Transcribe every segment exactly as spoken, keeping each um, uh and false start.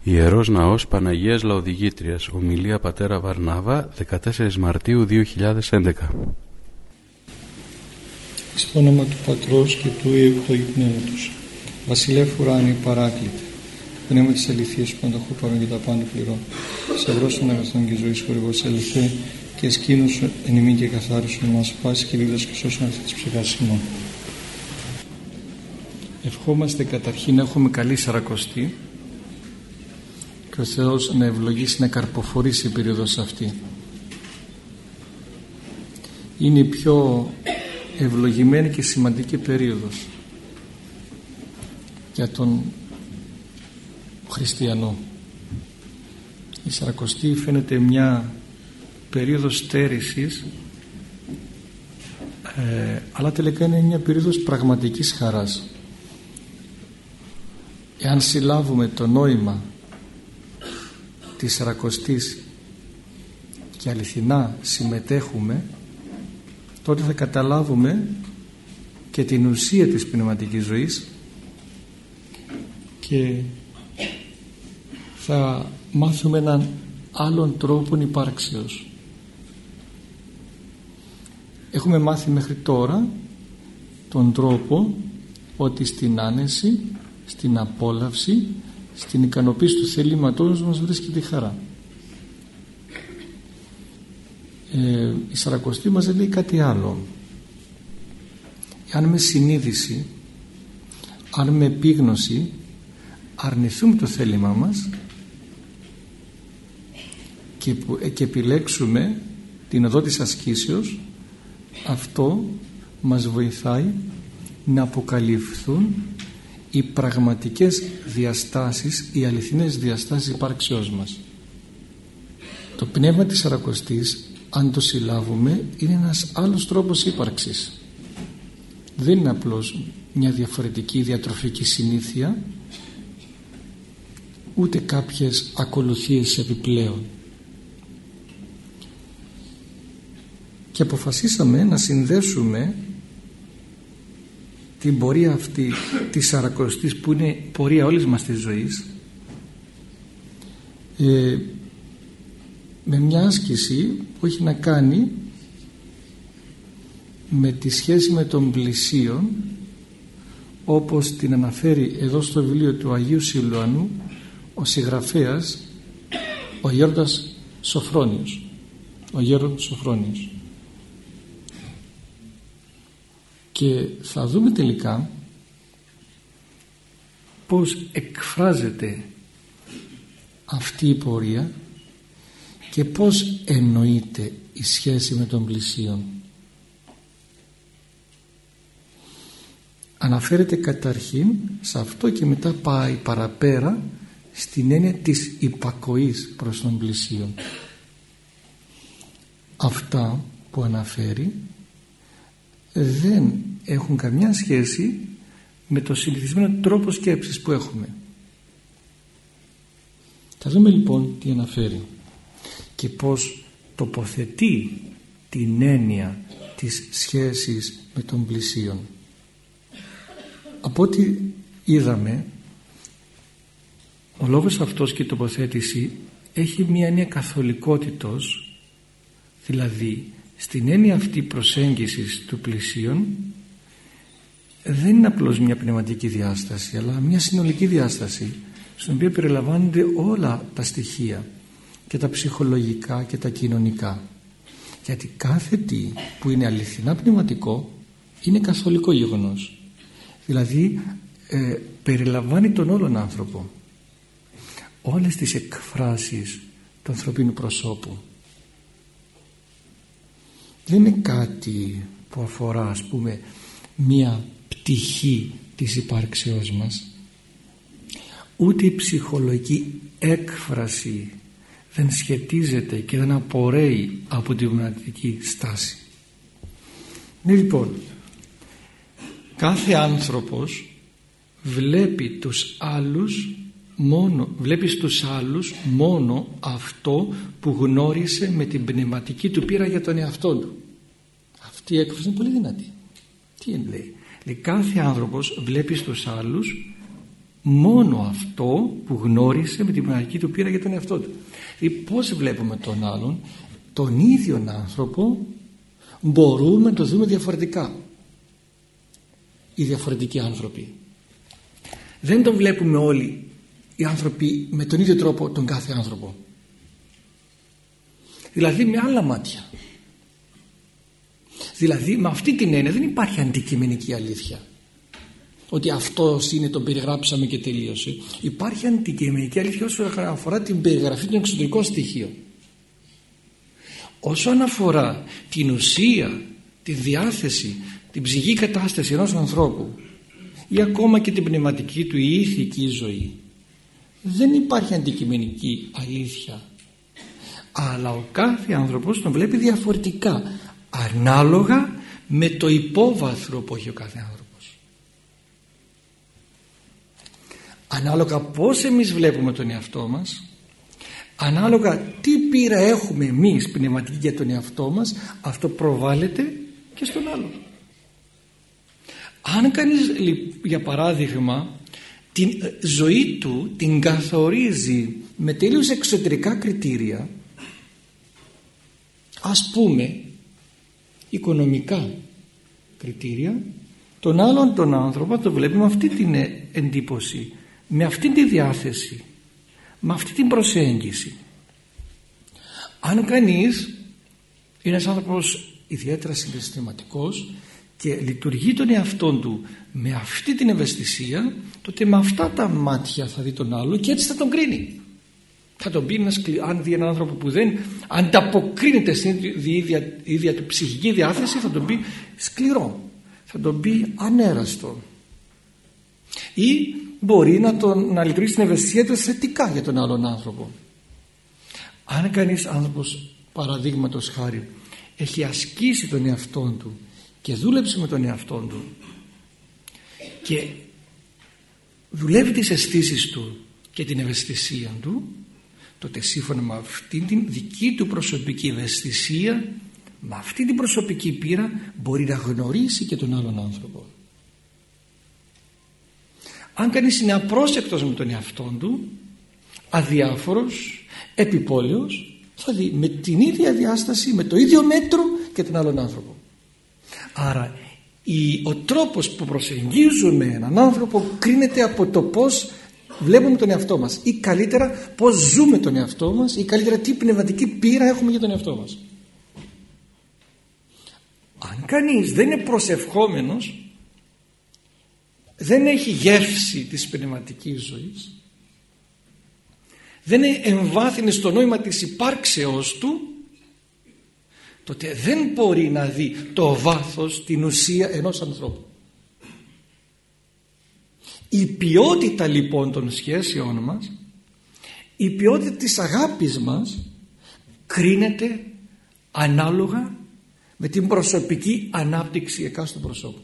Ιερός Ναός Παναγίας Λαοδηγήτριας. Ομιλία πατέρα Βαρνάβα, δεκατέσσερις Μαρτίου δύο χιλιάδες έντεκα. Στο όνομα του Πατρός και του Υιού και του Αγίου Πνεύματος. Βασιλεύ ουράνιε παράκλητε, πνεύμα της αληθείας που πανταχού παρών και τα πάντα πληρών. Σευρός των αγαθών και ζωής χορηγός ελθέ και σκήνωσον εν ημίν και καθάρισον μας πάση και δίδας και σώσον αυτή της ψυχάς ημών. Ευχόμαστε καταρχήν να έχουμε καλή Σαρακοστή και ο Θεός να ευλογήσει, να καρποφορήσει η περίοδος αυτή. Είναι η πιο ευλογημένη και σημαντική περίοδος για τον χριστιανό. Η Σαρακοστή φαίνεται μια περίοδος στέρησης, ε, αλλά τελικά είναι μια περίοδος πραγματικής χαράς. Εάν συλλάβουμε το νόημα της Σαρακοστής και αληθινά συμμετέχουμε, τότε θα καταλάβουμε και την ουσία της πνευματικής ζωής και θα μάθουμε έναν άλλον τρόπο υπάρξεως. Έχουμε μάθει μέχρι τώρα τον τρόπο ότι στην άνεση, στην απόλαυση, στην ικανοποίηση του θελήματός μας βρίσκεται η χαρά. Ε, η Σαρακοστή μας δεν λέει κάτι άλλο. Αν με συνείδηση, αν με επίγνωση αρνηθούμε το θέλημά μας και, και επιλέξουμε την οδό της ασκήσεως, αυτό μας βοηθάει να αποκαλυφθούν οι πραγματικές διαστάσεις, οι αληθινές διαστάσεις υπάρξεώς μας. Το πνεύμα της Σαρακοστής, αν το συλλάβουμε, είναι ένας άλλος τρόπος ύπαρξης. Δεν είναι απλώς μια διαφορετική διατροφική συνήθεια, ούτε κάποιες ακολουθίες επιπλέον. Και αποφασίσαμε να συνδέσουμε την πορεία αυτή της Σαρακοστής, που είναι πορεία όλης μας της ζωής, ε, με μια άσκηση που έχει να κάνει με τη σχέση με τον πλησίον, όπως την αναφέρει εδώ στο βιβλίο του Αγίου Σιλουανού ο συγγραφέας, ο γέροντας Σοφρόνιος, ο γέροντας Σοφρόνιος. Και θα δούμε τελικά πώς εκφράζεται αυτή η πορεία και πώς εννοείται η σχέση με τον πλησίον. Αναφέρεται καταρχήν σε αυτό και μετά πάει παραπέρα στην έννοια της υπακοής προς τον πλησίον. Αυτά που αναφέρει δεν έχουν καμιά σχέση με το συνηθισμένο τρόπο σκέψης που έχουμε. Θα δούμε λοιπόν τι αναφέρει και πώς τοποθετεί την έννοια της σχέσης με τον πλησίον. Από ό,τι είδαμε, ο λόγος αυτός και η τοποθέτηση έχει μια έννοια καθολικότητος, δηλαδή στην έννοια αυτή προσέγγισης του πλησίον δεν είναι απλώς μια πνευματική διάσταση, αλλά μια συνολική διάσταση, στην οποία περιλαμβάνονται όλα τα στοιχεία, και τα ψυχολογικά και τα κοινωνικά. Γιατί κάθε τι που είναι αληθινά πνευματικό είναι καθολικό γεγονός. Δηλαδή ε, περιλαμβάνει τον όλον άνθρωπο, όλες τις εκφράσεις του ανθρωπίνου προσώπου. Δεν είναι κάτι που αφορά, ας πούμε, μία πτυχή της υπάρξεώς μας, ούτε η ψυχολογική έκφραση δεν σχετίζεται και δεν απορρέει από την πνευματική στάση. Ναι, λοιπόν, κάθε άνθρωπος βλέπει τους άλλους μόνο, βλέπει στους άλλους μόνο αυτό που γνώρισε με την πνευματική του πείρα για τον εαυτό του. Αυτή η έκφραση είναι πολύ δυνατή. Τι λέει? Λέει κάθε άνθρωπος βλέπει στους άλλους μόνο αυτό που γνώρισε με την πνευματική του πείρα για τον εαυτό του. Δηλαδή πώς βλέπουμε τον άλλον, τον ίδιον άνθρωπο μπορούμε να το δούμε διαφορετικά. Οι διαφορετικοί άνθρωποι δεν τον βλέπουμε όλοι οι άνθρωποι με τον ίδιο τρόπο τον κάθε άνθρωπο, δηλαδή με άλλα μάτια. Δηλαδή με αυτή την έννοια δεν υπάρχει αντικειμενική αλήθεια ότι αυτός είναι, τον περιγράψαμε και τελείωσε. Υπάρχει αντικειμενική αλήθεια όσον αφορά την περιγραφή των εξωτερικών στοιχείων. Όσον αφορά την ουσία, τη διάθεση, την ψυχική κατάσταση ενός ανθρώπου ή ακόμα και την πνευματική του ή ηθική ζωή, δεν υπάρχει αντικειμενική αλήθεια, αλλά ο κάθε άνθρωπος τον βλέπει διαφορετικά ανάλογα με το υπόβαθρο που έχει ο κάθε άνθρωπος, ανάλογα πώς εμείς βλέπουμε τον εαυτό μας, ανάλογα τι πείρα έχουμε εμείς πνευματική για τον εαυτό μας, αυτό προβάλλεται και στον άλλο. Αν κανείς για παράδειγμα την ζωή του την καθορίζει με τελείως εξωτερικά κριτήρια, ας πούμε οικονομικά κριτήρια, τον άλλον τον άνθρωπο το βλέπει με αυτή την εντύπωση, με αυτή τη διάθεση, με αυτή την προσέγγιση. Αν κανείς είναι ένας άνθρωπος ιδιαίτερα συναισθηματικός και λειτουργεί τον εαυτόν του με αυτή την ευαισθησία, τότε με αυτά τα μάτια θα δει τον άλλο και έτσι θα τον κρίνει. Θα τον πει, αν δει έναν άνθρωπο που δεν ανταποκρίνεται στην ίδια, ίδια του ψυχική διάθεση, θα τον πει σκληρό, θα τον πει ανέραστο, ή μπορεί να, τον, να λειτουργήσει την ευαισθησία του θετικά για τον άλλον άνθρωπο. Αν κανείς άνθρωπος, παραδείγματος χάρη, έχει ασκήσει τον εαυτόν του και δούλεψε με τον εαυτόν του και δουλεύει τις αισθήσεις του και την ευαισθησία του, τότε σύμφωνα με αυτήν την δική του προσωπική ευαισθησία, με αυτή την προσωπική πείρα, μπορεί να γνωρίσει και τον άλλον άνθρωπο. Αν κανείς είναι απρόσεκτος με τον εαυτόν του, αδιάφορος, επιπόλαιος, θα δει με την ίδια διάσταση, με το ίδιο μέτρο και τον άλλον άνθρωπο. Άρα η, ο τρόπος που προσεγγίζουμε έναν άνθρωπο κρίνεται από το πώς βλέπουμε τον εαυτό μας, ή καλύτερα πώς ζούμε τον εαυτό μας, ή καλύτερα τι πνευματική πείρα έχουμε για τον εαυτό μας. Αν κανείς δεν είναι προσευχόμενος, δεν έχει γεύση της πνευματικής ζωής, δεν εμβάθυνε στο νόημα της υπάρξεώς του, τότε δεν μπορεί να δει το βάθος, την ουσία ενός ανθρώπου. Η ποιότητα λοιπόν των σχέσεών μας, η ποιότητα της αγάπης μας κρίνεται ανάλογα με την προσωπική ανάπτυξη εκάστοτε προσώπου.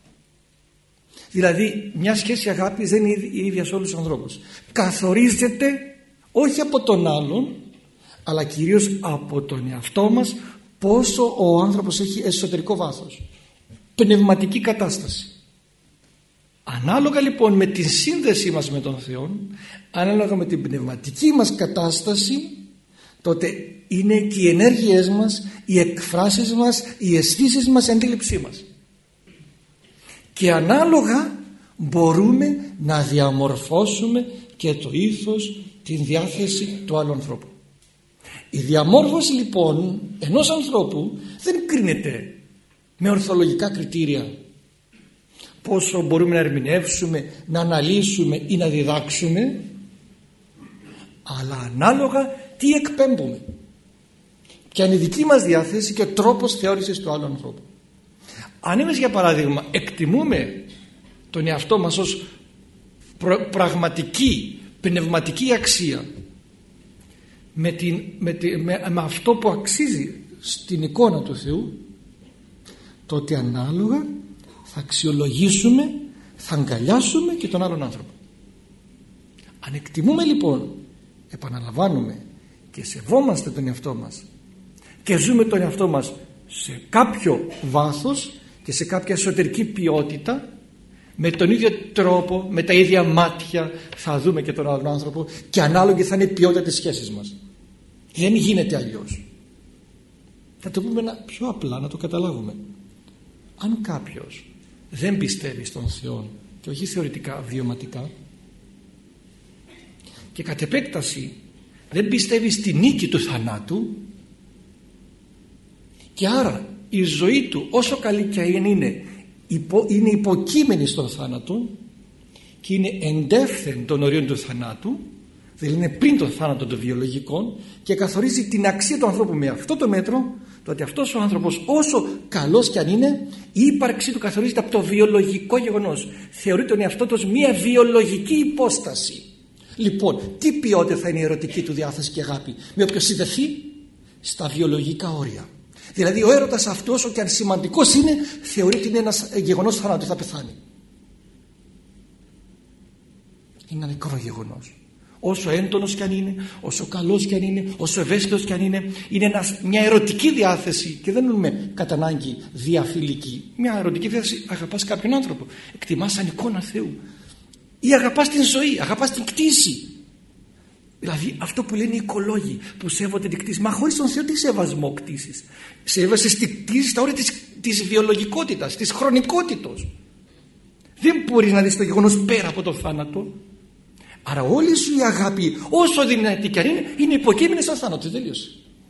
Δηλαδή μια σχέση αγάπης δεν είναι η ίδια σε όλους τους ανθρώπους. Καθορίζεται όχι από τον άλλον, αλλά κυρίως από τον εαυτό μας, πόσο ο άνθρωπος έχει εσωτερικό βάθος, πνευματική κατάσταση. Ανάλογα λοιπόν με τη σύνδεσή μας με τον Θεό, ανάλογα με την πνευματική μας κατάσταση, τότε είναι και οι ενέργειές μας, οι εκφράσεις μας, οι αισθήσεις μας, η αντίληψή μας. Και ανάλογα μπορούμε να διαμορφώσουμε και το ήθος, την διάθεση του άλλου ανθρώπου. Η διαμόρφωση λοιπόν ενός ανθρώπου δεν κρίνεται με ορθολογικά κριτήρια, πόσο μπορούμε να ερμηνεύσουμε, να αναλύσουμε ή να διδάξουμε, αλλά ανάλογα τι εκπέμπουμε, ποια είναι η δική μας διάθεση και ο τρόπος θεώρησης του άλλου ανθρώπου. Αν εμείς για παράδειγμα εκτιμούμε τον εαυτό μας ως πραγματική πνευματική αξία, με, την, με, τη, με, με αυτό που αξίζει στην εικόνα του Θεού, τότε ανάλογα θα αξιολογήσουμε, θα αγκαλιάσουμε και τον άλλον άνθρωπο. Αν εκτιμούμε λοιπόν, επαναλαμβάνουμε, και σεβόμαστε τον εαυτό μας και ζούμε τον εαυτό μας σε κάποιο βάθος και σε κάποια εσωτερική ποιότητα, Με τον ίδιο τρόπο, με τα ίδια μάτια θα δούμε και τον άλλον άνθρωπο και ανάλογη θα είναι η ποιότητα της σχέσης μας. Δεν γίνεται αλλιώς. Θα το πούμε πιο απλά, να το καταλάβουμε. Αν κάποιος δεν πιστεύει στον Θεό και όχι θεωρητικά, βιωματικά, και κατ' επέκταση δεν πιστεύει στη νίκη του θανάτου, και άρα η ζωή του όσο καλή και αν είναι, υπο, είναι υποκείμενη στον θάνατο και είναι εντεύθεν των ορίων του θανάτου, δηλαδή είναι πριν τον θάνατο των βιολογικών, και καθορίζει την αξία του ανθρώπου με αυτό το μέτρο, το ότι αυτός ο άνθρωπος όσο καλός κι αν είναι, η ύπαρξή του καθορίζεται από το βιολογικό γεγονός. Θεωρεί τον εαυτό του μια βιολογική υπόσταση. Λοιπόν, τι ποιότητα θα είναι η ερωτική του διάθεση και αγάπη? Με όποιο συνδεθεί στα βιολογικά όρια. Δηλαδή ο έρωτας αυτός, όσο και αν σημαντικός είναι, θεωρεί ότι είναι ένας γεγονός θανάτου, θα πεθάνει. Είναι ένα νεκρό γεγονός. Όσο έντονος κι αν είναι, όσο καλός κι αν είναι, όσο ευαίσθητος κι αν είναι, είναι ένας, μια ερωτική διάθεση, και δεν εννοούμε κατά ανάγκη διαφιλική. Μια ερωτική διάθεση, αγαπάς κάποιον άνθρωπο, εκτιμάς σαν εικόνα Θεού, ή αγαπάς την ζωή, αγαπάς την κτήση. Δηλαδή αυτό που λένε οι οικολόγοι που σέβονται την κτήση. Μα χωρίς τον Θεό τι σεβασμό κτήσης? Σέβεσαι στη κτήση στα όρια της, της βιολογικότητας, της χρονικότητος. Δεν μπορείς να δεις το γεγονός πέρα από το θάνατο. Άρα όλη σου η αγάπη, όσο δυνατή και αν είναι, είναι υποκείμενη στον θάνατο. Τελείωσε.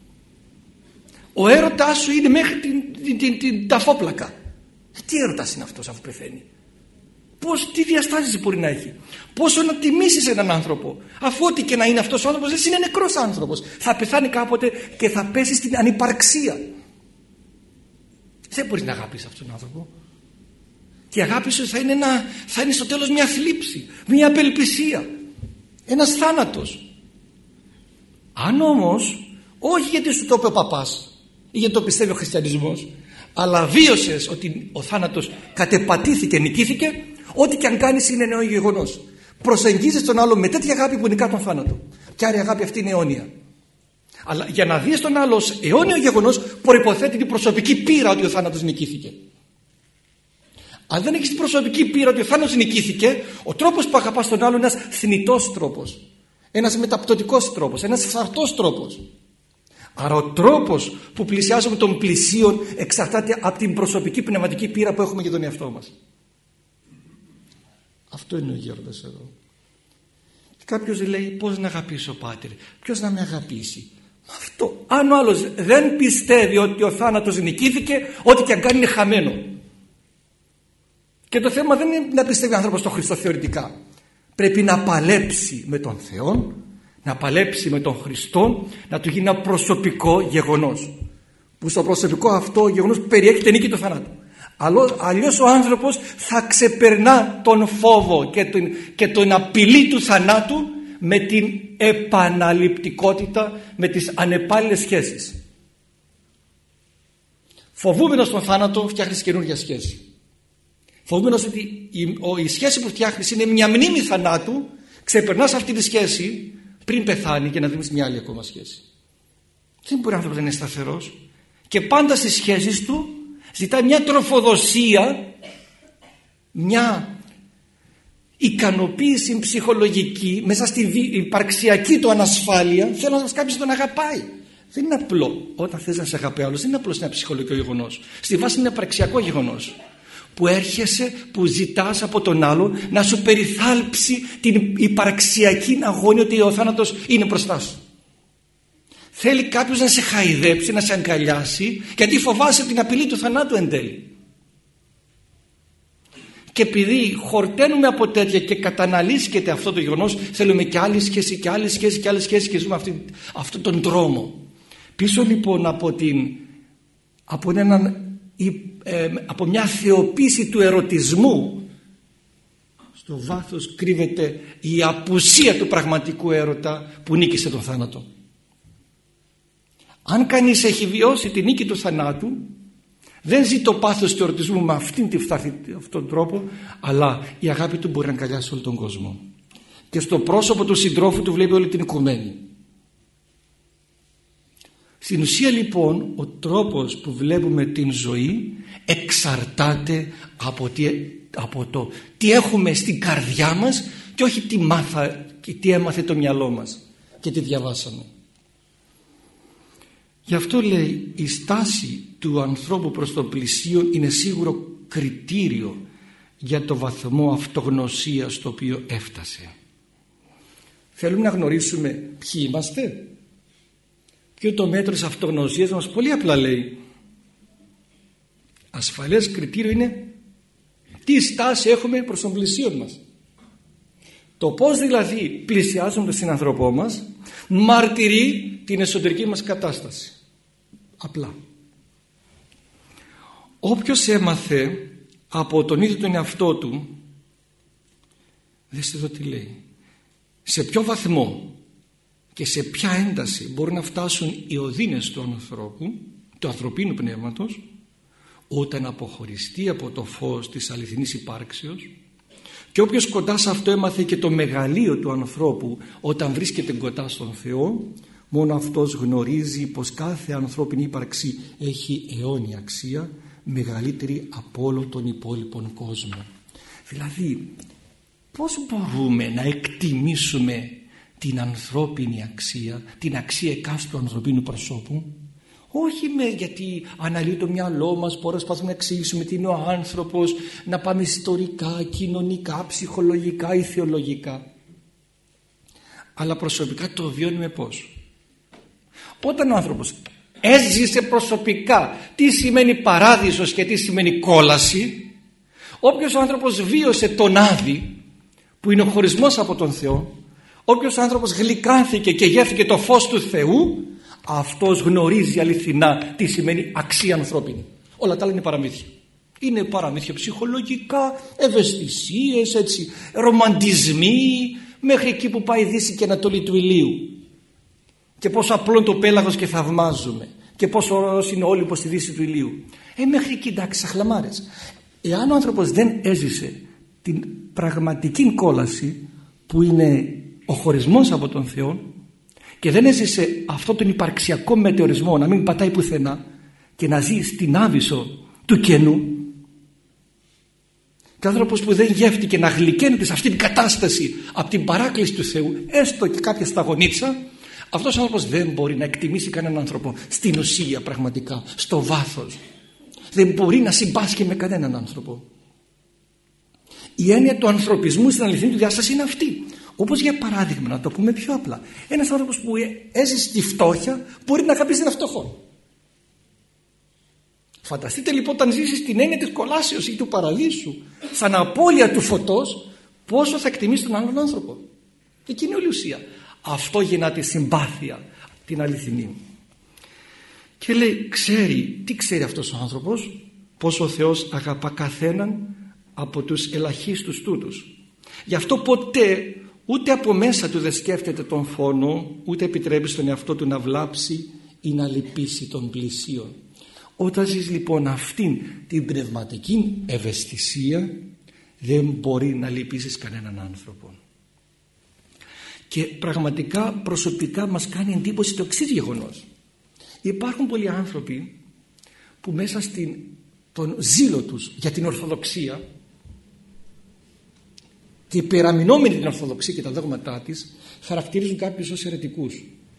Ο έρωτάς σου είναι μέχρι την, την, την, την ταφόπλακα. Τι έρωτας είναι αυτός αφού πεθαίνει? Πώς, τι διαστάσεις μπορεί να έχει? Πόσο να τιμήσεις έναν άνθρωπο, αφού ό,τι και να είναι αυτός ο άνθρωπος, δεν είναι νεκρός άνθρωπος. Θα πεθάνει κάποτε και θα πέσει στην ανυπαρξία. Δεν μπορείς να αγαπήσεις αυτόν τον άνθρωπο. Και η αγάπη σου θα είναι, ένα, θα είναι στο τέλος μια θλίψη, μια απελπισία, ένας θάνατος. Αν όμως, όχι γιατί σου το είπε ο παπάς ή γιατί το πιστεύει ο χριστιανισμός, αλλά βίωσες ότι ο θάνατος κατεπατήθηκε, νικήθηκε, ό,τι και αν κάνεις είναι νέο γεγονός. Προσεγγίζεις τον άλλο με τέτοια αγάπη που νικά τον θάνατο. Και άρα η αγάπη αυτή είναι αιώνια. Αλλά για να δεις τον άλλο ως αιώνιο γεγονός, προϋποθέτει την προσωπική πείρα ότι ο θάνατος νικήθηκε. Αν δεν έχεις την προσωπική πείρα ότι ο θάνατος νικήθηκε, ο τρόπος που αγαπάς τον άλλο είναι ένας θνητός τρόπος, ένας μεταπτωτικός τρόπος, ένας φθαρτός τρόπος. Άρα ο τρόπος που πλησιάζουμε τον πλησίον εξαρτάται από την προσωπική πνευματική πείρα που έχουμε για τον εαυτό μας. Αυτό είναι ο γέροντας εδώ. Και κάποιος λέει, πώς να αγαπήσω πάτερ? Ποιος να με αγαπήσει? Αυτό. Αν ο άλλος δεν πιστεύει ότι ο θάνατος νικήθηκε, ό,τι και αν κάνει είναι χαμένο. Και το θέμα δεν είναι να πιστεύει ο άνθρωπος στον Χριστό θεωρητικά. Πρέπει να παλέψει με τον Θεό, να παλέψει με τον Χριστό, να του γίνει ένα προσωπικό γεγονός, που στο προσωπικό αυτό γεγονός περιέχει την νίκη του θανάτου. Αλλιώς ο άνθρωπος θα ξεπερνά τον φόβο και την, και την απειλή του θανάτου με την επαναληπτικότητα, με τις ανεπάλληλες σχέσεις. Φοβούμενος τον θάνατο φτιάχνεις καινούργια σχέση. Φοβούμενος ότι η, ο, η σχέση που φτιάχνεις είναι μια μνήμη θανάτου, ξεπερνάς αυτή τη σχέση πριν πεθάνει και να δεις μια άλλη ακόμα σχέση. Δεν μπορεί ο άνθρωπος να είναι σταθερός και πάντα στις σχέσεις του ζητά μια τροφοδοσία, μια ικανοποίηση ψυχολογική μέσα στη υπαρξιακή του ανασφάλεια. Θέλω να κάποιος τον αγαπάει. Δεν είναι απλό. Όταν θες να σε αγαπάει άλλος, δεν είναι απλό ένα ψυχολογικό γεγονός. Στη βάση είναι ένα υπαρξιακό γεγονός. Που έρχεσαι, που ζητάς από τον άλλο να σου περιθάλψει την υπαρξιακή αγώνια ότι ο θάνατος είναι μπροστά σου. Θέλει κάποιος να σε χαϊδέψει, να σε αγκαλιάσει, γιατί φοβάσαι την απειλή του θανάτου εν τέλει. Και επειδή χορταίνουμε από τέτοια και καταναλύσκεται αυτό το γεγονός, θέλουμε και άλλη σχέση και άλλη σχέση και άλλη σχέση και ζούμε αυτή, αυτόν τον δρόμο. Πίσω λοιπόν από, την, από, έναν, ε, από μια θεοποίηση του ερωτισμού, στο βάθος κρύβεται η απουσία του πραγματικού έρωτα που νίκησε τον θάνατο. Αν κανείς έχει βιώσει τη νίκη του θανάτου, δεν ζει το πάθος του ερωτισμού με αυτήν την αυτόν τον τρόπο, αλλά η αγάπη του μπορεί να αγκαλιάσει όλο τον κόσμο. Και στο πρόσωπο του συντρόφου του βλέπει όλη την οικουμένη. Στην ουσία λοιπόν ο τρόπος που βλέπουμε την ζωή εξαρτάται από τι από το τι έχουμε στην καρδιά μας και όχι τι μάθα και τι έμαθε το μυαλό μας και τι διαβάσαμε. Γι' αυτό λέει η στάση του ανθρώπου προς το πλησίον είναι σίγουρο κριτήριο για το βαθμό αυτογνωσίας στο οποίο έφτασε. Θέλουμε να γνωρίσουμε ποιοι είμαστε. Και το μέτρο της αυτογνωσίας μας πολύ απλά λέει, ασφαλές κριτήριο είναι τι στάση έχουμε προς τον πλησίον μας. Το πώς δηλαδή πλησιάζουμε τον συνανθρωπό μας μαρτυρεί την εσωτερική μας κατάσταση. Απλά. Όποιος έμαθε από τον ίδιο τον εαυτό του, δέστε εδώ τι λέει, σε ποιο βαθμό και σε ποια ένταση μπορούν να φτάσουν οι οδύνες του ανθρώπου, του ανθρωπίνου πνεύματος, όταν αποχωριστεί από το φως της αληθινής υπάρξεως. Και όποιος κοντά σε αυτό έμαθε και το μεγαλείο του ανθρώπου όταν βρίσκεται κοντά στον Θεό, μόνο αυτός γνωρίζει πως κάθε ανθρώπινη ύπαρξη έχει αιώνια αξία, μεγαλύτερη από όλο τον υπόλοιπον κόσμο. Δηλαδή, πώς μπορούμε να εκτιμήσουμε την ανθρώπινη αξία, την αξία εκάστου ανθρωπίνου προσώπου? Όχι με, γιατί αναλύει το μυαλό μας, προσπαθούμε να εξηγήσουμε τι είναι ο άνθρωπος, να πάμε ιστορικά, κοινωνικά, ψυχολογικά ή θεολογικά. Αλλά προσωπικά το βιώνουμε πώς? Όταν ο άνθρωπος έζησε προσωπικά τι σημαίνει παράδεισος και τι σημαίνει κόλαση, όποιος άνθρωπος βίωσε τον Άδη, που είναι ο χωρισμός από τον Θεό, όποιος άνθρωπος γλυκάνθηκε και γεύθηκε το φως του Θεού, αυτός γνωρίζει αληθινά τι σημαίνει αξία ανθρώπινη. Όλα τα άλλα είναι παραμύθια. Είναι παραμύθια ψυχολογικά, ευαισθησίες, έτσι, ρομαντισμοί, μέχρι εκεί που πάει η Δύση και Ανατολή του ηλίου. Και πόσο απλό το πέλαγος και θαυμάζουμε. Και πόσο ωραίος είναι όλοι πως στη Δύση του ηλίου. Ε, μέχρι εκεί εντάξει, σαχλαμάρες. Εάν ο άνθρωπος δεν έζησε την πραγματική κόλαση που είναι ο χωρισμός από τον Θεό και δεν έζησε αυτό τον υπαρξιακό μετεωρισμό, να μην πατάει πουθενά και να ζει στην άβυσσο του κενού, και άνθρωπος που δεν γεύτηκε να γλυκαίνεται σε αυτή την κατάσταση από την παράκληση του Θεού, έστω και κάποια σταγονίτσα, αυτός ο άνθρωπος δεν μπορεί να εκτιμήσει κανέναν άνθρωπο στην ουσία, πραγματικά, στο βάθος. Δεν μπορεί να συμπάσχει με κανέναν άνθρωπο. Η έννοια του ανθρωπισμού στην αληθινή του διάσταση είναι αυτή. Όπως για παράδειγμα, να το πούμε πιο απλά, ένας άνθρωπος που έζησε τη φτώχεια μπορεί να αγαπήσει ένα φτωχό. Φανταστείτε λοιπόν, όταν ζήσεις την έννοια της κολάσεως ή του παραδείσου, σαν απώλεια του φωτός, πόσο θα εκτιμήσει τον άλλον άνθρωπο. Εκεί είναι όλη η ουσία. Αυτό γεννά τη συμπάθεια, την αληθινή. Και λέει, ξέρει, τι ξέρει αυτός ο άνθρωπος? Πως ο Θεός αγαπά καθέναν από τους ελαχίστους τούτους. Γι' αυτό ποτέ ούτε από μέσα του δεν σκέφτεται τον φόνο, ούτε επιτρέπει στον εαυτό του να βλάψει ή να λυπήσει τον πλησίον. Όταν ζεις λοιπόν αυτήν την πνευματική ευαισθησία, δεν μπορεί να λυπήσεις κανέναν άνθρωπο. Και πραγματικά προσωπικά μας κάνει εντύπωση το εξής γεγονός. Υπάρχουν πολλοί άνθρωποι που μέσα στην τον ζήλο τους για την Ορθοδοξία και υπεραμεινόμενοι την Ορθοδοξία και τα δόγματά της, χαρακτηρίζουν κάποιους ως αιρετικούς.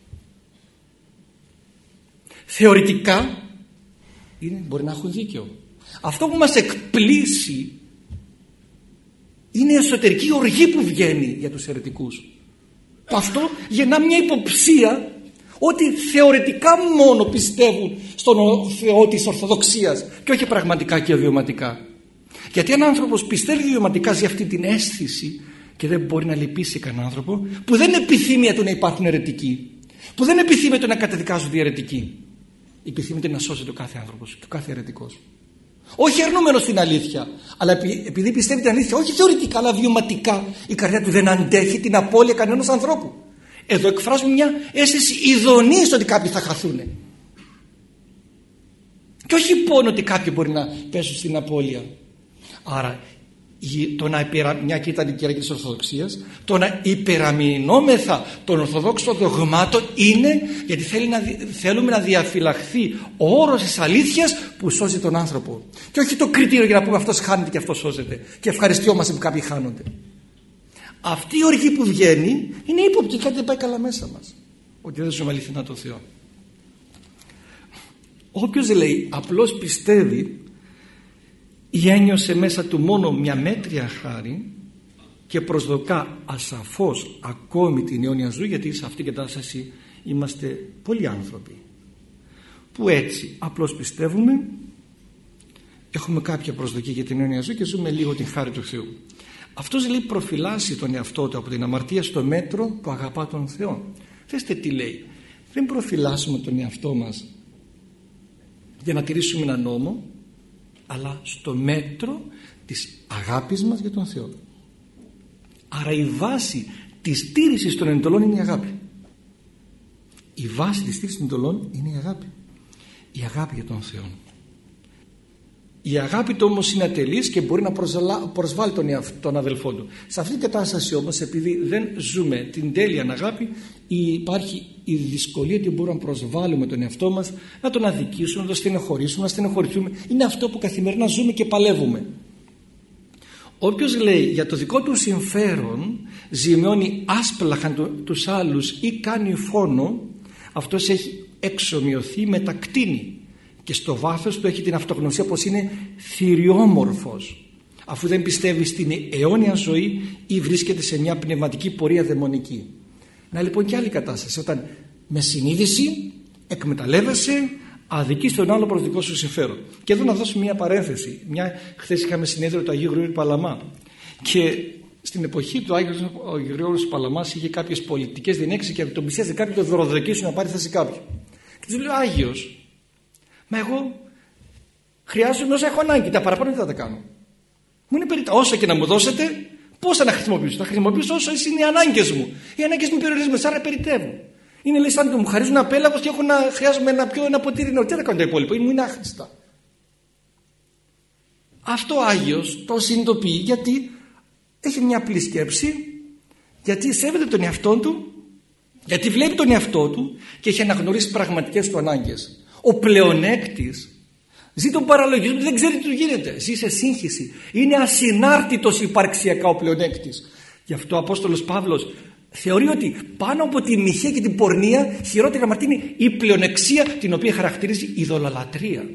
Θεωρητικά είναι, μπορεί να έχουν δίκιο. Αυτό που μας εκπλήσει είναι η εσωτερική οργή που βγαίνει για τους αιρετικούς. Αυτό γεννά μια υποψία ότι θεωρητικά μόνο πιστεύουν στον Θεό της Ορθοδοξίας και όχι πραγματικά και βιωματικά. Γιατί αν άνθρωπος πιστεύει βιωματικά σε αυτή την αίσθηση και δεν μπορεί να λυπήσει κανέναν άνθρωπο, που δεν επιθυμεί του να υπάρχουν αιρετικοί, που δεν επιθυμεί του να καταδικάζονται οι αιρετικοί, επιθυμείται να σώζεται ο κάθε άνθρωπος και ο κάθε αιρετικός. Όχι αρνούμενος στην αλήθεια, αλλά επειδή πιστεύει την αλήθεια όχι θεωρητικά αλλά βιωματικά, η καρδιά του δεν αντέχει την απώλεια κανένας ανθρώπου. Εδώ εκφράζουμε μια αίσθηση ειδονής ότι κάποιοι θα χαθούν. Και όχι πόνο ότι κάποιοι μπορεί να πέσουν στην απώλεια. Άρα το να υπερα... μια και ήταν η κυριακή της Ορθοδοξίας, το να υπεραμεινόμεθα των Ορθοδόξων δογμάτων είναι γιατί θέλει να... θέλουμε να διαφυλαχθεί ο όρος της αλήθειας που σώζει τον άνθρωπο, και όχι το κριτήριο για να πούμε αυτός χάνεται και αυτός σώζεται και ευχαριστιόμαστε που κάποιοι χάνονται. Αυτή η οργή που βγαίνει είναι ύποπτη, κάτι δεν πάει καλά μέσα μας, ότι δεν ζούμε αληθινά τον Θεό. Όποιος λέει απλώς πιστεύει ή ένιωσε μέσα του μόνο μια μέτρια χάρη και προσδοκά ασαφώς ακόμη την αιώνια ζωή, γιατί σε αυτήν την κατάσταση είμαστε πολλοί άνθρωποι που έτσι απλώς πιστεύουμε, έχουμε κάποια προσδοκία για την αιώνια ζωή και ζούμε λίγο την χάρη του Θεού. Αυτός λέει προφυλάσσει τον εαυτό του από την αμαρτία στο μέτρο που αγαπά τον Θεό. Δέστε τι λέει, δεν προφυλάσσουμε τον εαυτό μας για να τηρήσουμε ένα νόμο, αλλά στο μέτρο της αγάπης μας για τον Θεό. Άρα η βάση της τήρησης των εντολών είναι η αγάπη. Η βάση της τήρησης των εντολών είναι η αγάπη. Η αγάπη για τον Θεό. Η αγάπη του όμως είναι ατελής και μπορεί να προσβάλλει τον, τον αδελφό του. Σε αυτήν την κατάσταση όμως, επειδή δεν ζούμε την τέλεια αγάπη, υπάρχει η δυσκολία ότι μπορούμε να προσβάλλουμε τον εαυτό μας, να τον αδικήσουμε, να τον στενοχωρήσουμε, να στενοχωρηθούμε. Είναι αυτό που καθημερινά ζούμε και παλεύουμε. Όποιος λέει για το δικό του συμφέρον ζημιώνει άσπλαχαν τους άλλους ή κάνει φόνο, αυτός έχει εξομοιωθεί με τα κτήνη και στο βάθος του έχει την αυτογνωσία πως είναι θηριόμορφος, αφού δεν πιστεύει στην αιώνια ζωή ή βρίσκεται σε μια πνευματική πορεία δαιμονική. Να λοιπόν και άλλη κατάσταση, όταν με συνείδηση εκμεταλλεύεσαι, αδικείς τον άλλο προς δικό σου συμφέρον. Και εδώ να δώσω μια παρένθεση. Μια, χθες είχαμε συνέδριο του Αγίου Γρηγορίου Παλαμά και στην εποχή του Άγιος Γρηγόριος Παλαμάς είχε κάποιες πολιτικές διενέξεις και τον πλησίαζε κάποιον, τον δωροδοκίσουν να πάρει θέση κάποιον. Και του λέω, Άγιος, μα εγώ χρειάζομαι όσα έχω ανάγκη, τα παραπάνω δεν θα τα κάνω. Μου είναι περίπου όσα και να μου δώσετε, πώς θα να χρησιμοποιήσω. Θα χρησιμοποιήσω όσο είναι οι ανάγκες μου. Οι ανάγκες μου περιορίζονται, άρα περιτεύω. Είναι λέει σαν το μου χαρίζουν ένα πέλαγος και έχω να χρειάζομαι να πιω ένα ποτήρι νερό. Τι να κάνω τα υπόλοιπα, μου είναι άχρηστα. Αυτό ο Άγιος το συνειδητοποιεί γιατί έχει μια απλή σκέψη, γιατί σέβεται τον εαυτό του, γιατί βλέπει τον εαυτό του και έχει αναγνωρίσει πραγματικές του ανάγκες. Ο πλεονέκτης ζει τον παραλογισμό, δεν ξέρει τι του γίνεται, ζει σε σύγχυση, είναι ασυνάρτητος υπαρξιακά ο πλεονέκτης. Γι' αυτό ο Απόστολος Παύλος θεωρεί ότι πάνω από τη μοιχεία και την πορνεία χειρότερη αμαρτία είναι η πλεονεξία, την οποία χαρακτηρίζει ειδωλολατρία.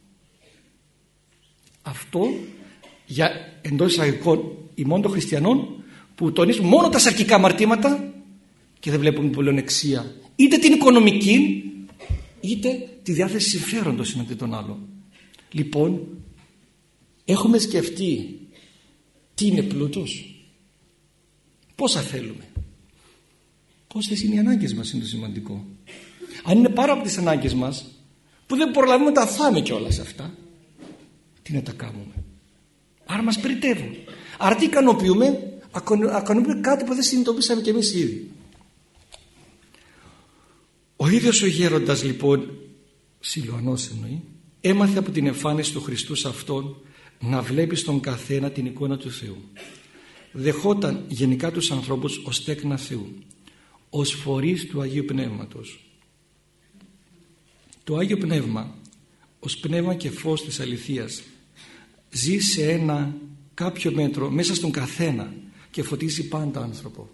Αυτό για εντός εισαγωγικών ημών των χριστιανών που τονίζουν μόνο τα σαρκικά αμαρτήματα και δεν βλέπουν την πλεονεξία, είτε την οικονομική είτε τη διάθεση συμφέροντος εναντί των άλλων. Λοιπόν, έχουμε σκεφτεί τι είναι πλούτος, πόσα θέλουμε, πόσες είναι οι ανάγκες μας, είναι το σημαντικό. Αν είναι πάρα από τις ανάγκες μας που δεν προλαβαίνουμε να τα φάμε κιόλας αυτά, τι να τα κάνουμε. Άρα μας περιτεύουν. Άρα τι ικανοποιούμε, ικανοποιούμε κάτι που δεν συνειδητοποιήσαμε κι εμείς ήδη. Ο ίδιος ο γέροντας λοιπόν, Σιλουανός εννοεί, έμαθε από την εμφάνιση του Χριστού σε αυτόν να βλέπει στον καθένα την εικόνα του Θεού. Δεχόταν γενικά τους ανθρώπους ως τέκνα Θεού, ως φορείς του Αγίου Πνεύματος. Το Άγιο Πνεύμα ως πνεύμα και φως της αληθείας ζει σε ένα κάποιο μέτρο μέσα στον καθένα και φωτίζει πάντα άνθρωπο.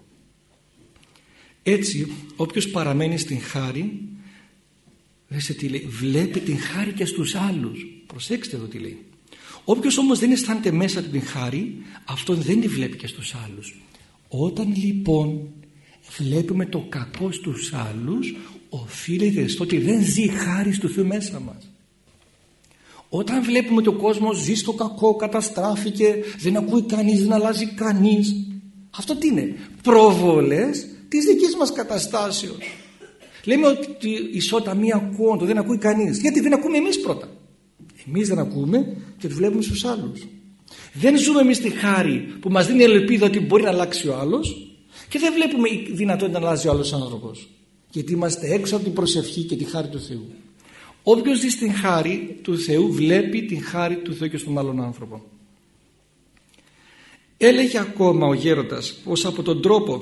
Έτσι όποιος παραμένει στην χάρη, δέστε τι λέει, βλέπει την χάρη και στους άλλους. Προσέξτε εδώ τι λέει. Όποιος όμως δεν αισθάνεται μέσα του την χάρη, αυτόν δεν τη βλέπει και στους άλλους. Όταν λοιπόν βλέπουμε το κακό στους άλλους, οφείλεται στο ότι δεν ζει χάρη του Θεού μέσα μας. Όταν βλέπουμε ότι ο κόσμος ζει στο κακό, καταστράφηκε, δεν ακούει κανείς, δεν αλλάζει κανείς, αυτό τι είναι? Προβολές της δικής μας καταστάσεως. Λέμε ότι ισότα μία ακούω, δεν ακούει κανείς. Γιατί δεν ακούμε εμείς πρώτα. Εμείς δεν ακούμε και το βλέπουμε στους άλλους. Δεν ζούμε εμείς τη χάρη που μας δίνει ελπίδα ότι μπορεί να αλλάξει ο άλλος και δεν βλέπουμε η δυνατότητα να αλλάζει ο άλλος άνθρωπος. Γιατί είμαστε έξω από την προσευχή και τη χάρη του Θεού. Όποιος ζει στην χάρη του Θεού βλέπει την χάρη του Θεού και στον άλλον άνθρωπο. Έλεγε ακόμα ο γέροντας πως από τον τρόπο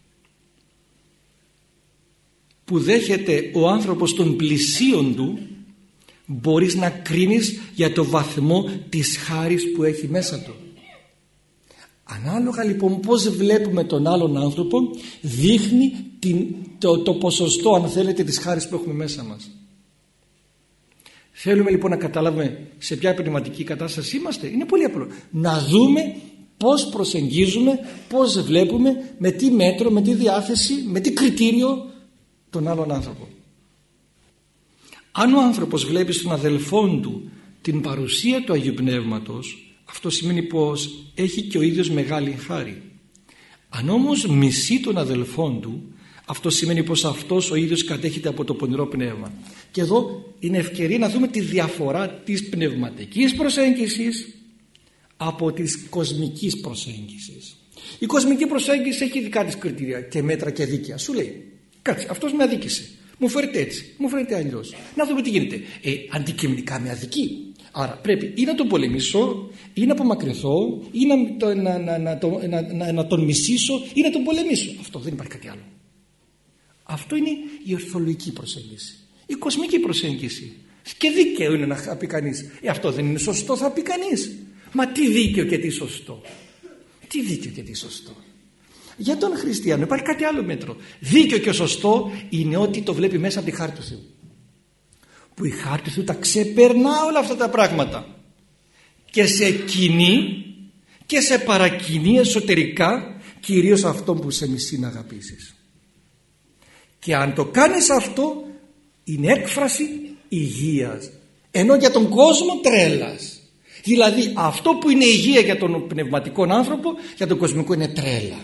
που δέχεται ο άνθρωπος των πλησίων του μπορείς να κρίνεις για το βαθμό της χάρης που έχει μέσα του. Ανάλογα λοιπόν πως βλέπουμε τον άλλον άνθρωπο δείχνει την, το, το ποσοστό, αν θέλετε, της χάρης που έχουμε μέσα μας. Θέλουμε λοιπόν να καταλάβουμε σε ποια πνευματική κατάσταση είμαστε. Είναι πολύ απλό. Να δούμε πώς προσεγγίζουμε, πώς βλέπουμε, με τι μέτρο, με τι διάθεση, με τι κριτήριο τον άλλον άνθρωπο. Αν ο άνθρωπος βλέπει στον αδελφόν του την παρουσία του Αγίου Πνεύματος, αυτό σημαίνει πως έχει και ο ίδιος μεγάλη χάρη. Αν όμως μισεί τον αδελφόν του, αυτό σημαίνει πως αυτός ο ίδιος κατέχεται από το πονηρό πνεύμα. Και εδώ είναι ευκαιρία να δούμε τη διαφορά της πνευματικής προσέγγισης από της κοσμικής προσέγγισης. Η κοσμική προσέγγιση έχει δικά της κριτήρια και μέτρα και δίκαια. Σου λέει, κάτσε, αυτός με αδίκησε, μου φέρετε έτσι, μου φέρετε αλλιώς, να δούμε τι γίνεται. Ε, αντικειμενικά με αδικεί. Άρα πρέπει ή να τον πολεμήσω, ή να απομακρυνθώ, ή να, το, να, να, να, το, να, να, να τον μισήσω, ή να τον πολεμήσω. Αυτό, δεν υπάρχει κάτι άλλο. Αυτό είναι η ορθολογική προσέγγιση. Η κοσμική προσέγγιση. Και δίκαιο είναι να πει κανείς, ε, αυτό δεν είναι σωστό, θα πει κανείς. Μα τι δίκαιο και τι σωστό. Τι δίκαιο και τι σωστό. Για τον χριστιανό υπάρχει κάτι άλλο μέτρο. Δίκαιο και σωστό είναι ότι το βλέπει μέσα από τη χάρη του Θεού. Που η χάρη του Θεού τα ξεπερνά όλα αυτά τα πράγματα. Και σε κοινή και σε παρακινεί εσωτερικά, κυρίως αυτό που σε μισεί να αγαπήσεις. Και αν το κάνεις αυτό, είναι έκφραση υγείας. Ενώ για τον κόσμο τρέλας. Δηλαδή αυτό που είναι υγεία για τον πνευματικό άνθρωπο, για τον κοσμικό είναι τρέλα.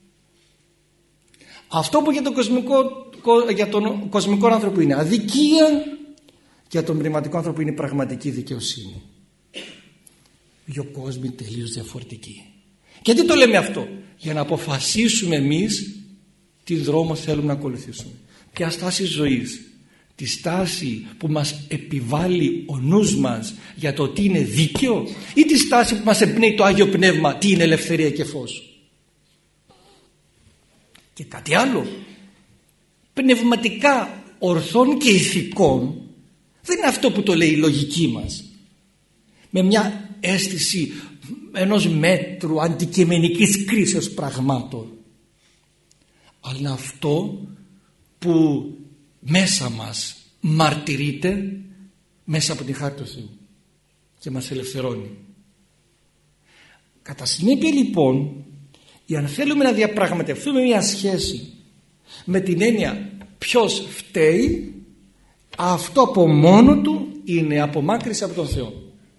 Αυτό που για τον κοσμικό, για τον κοσμικό άνθρωπο είναι αδικία, για τον πνευματικό άνθρωπο είναι πραγματική δικαιοσύνη. Δύο κόσμοι τελείως διαφορετικοί. Και τι το λέμε αυτό? Για να αποφασίσουμε εμείς τι δρόμο θέλουμε να ακολουθήσουμε. Ποια στάση ζωής. Τη στάση που μας επιβάλλει ο νους μας για το τι είναι δίκαιο, ή τη στάση που μας εμπνέει το Άγιο Πνεύμα, τι είναι ελευθερία και φως. Και κάτι άλλο, πνευματικά ορθών και ηθικών δεν είναι αυτό που το λέει η λογική μας, με μια αίσθηση ενός μέτρου αντικειμενικής κρίσεως πραγμάτων, αλλά είναι αυτό που μέσα μας μαρτυρείται μέσα από την χάρη του Θεού και μας ελευθερώνει. Κατά συνέπεια λοιπόν, αν θέλουμε να διαπραγματευτούμε μια σχέση με την έννοια ποιος φταίει, αυτό από μόνο του είναι απομάκρυνση από τον Θεό.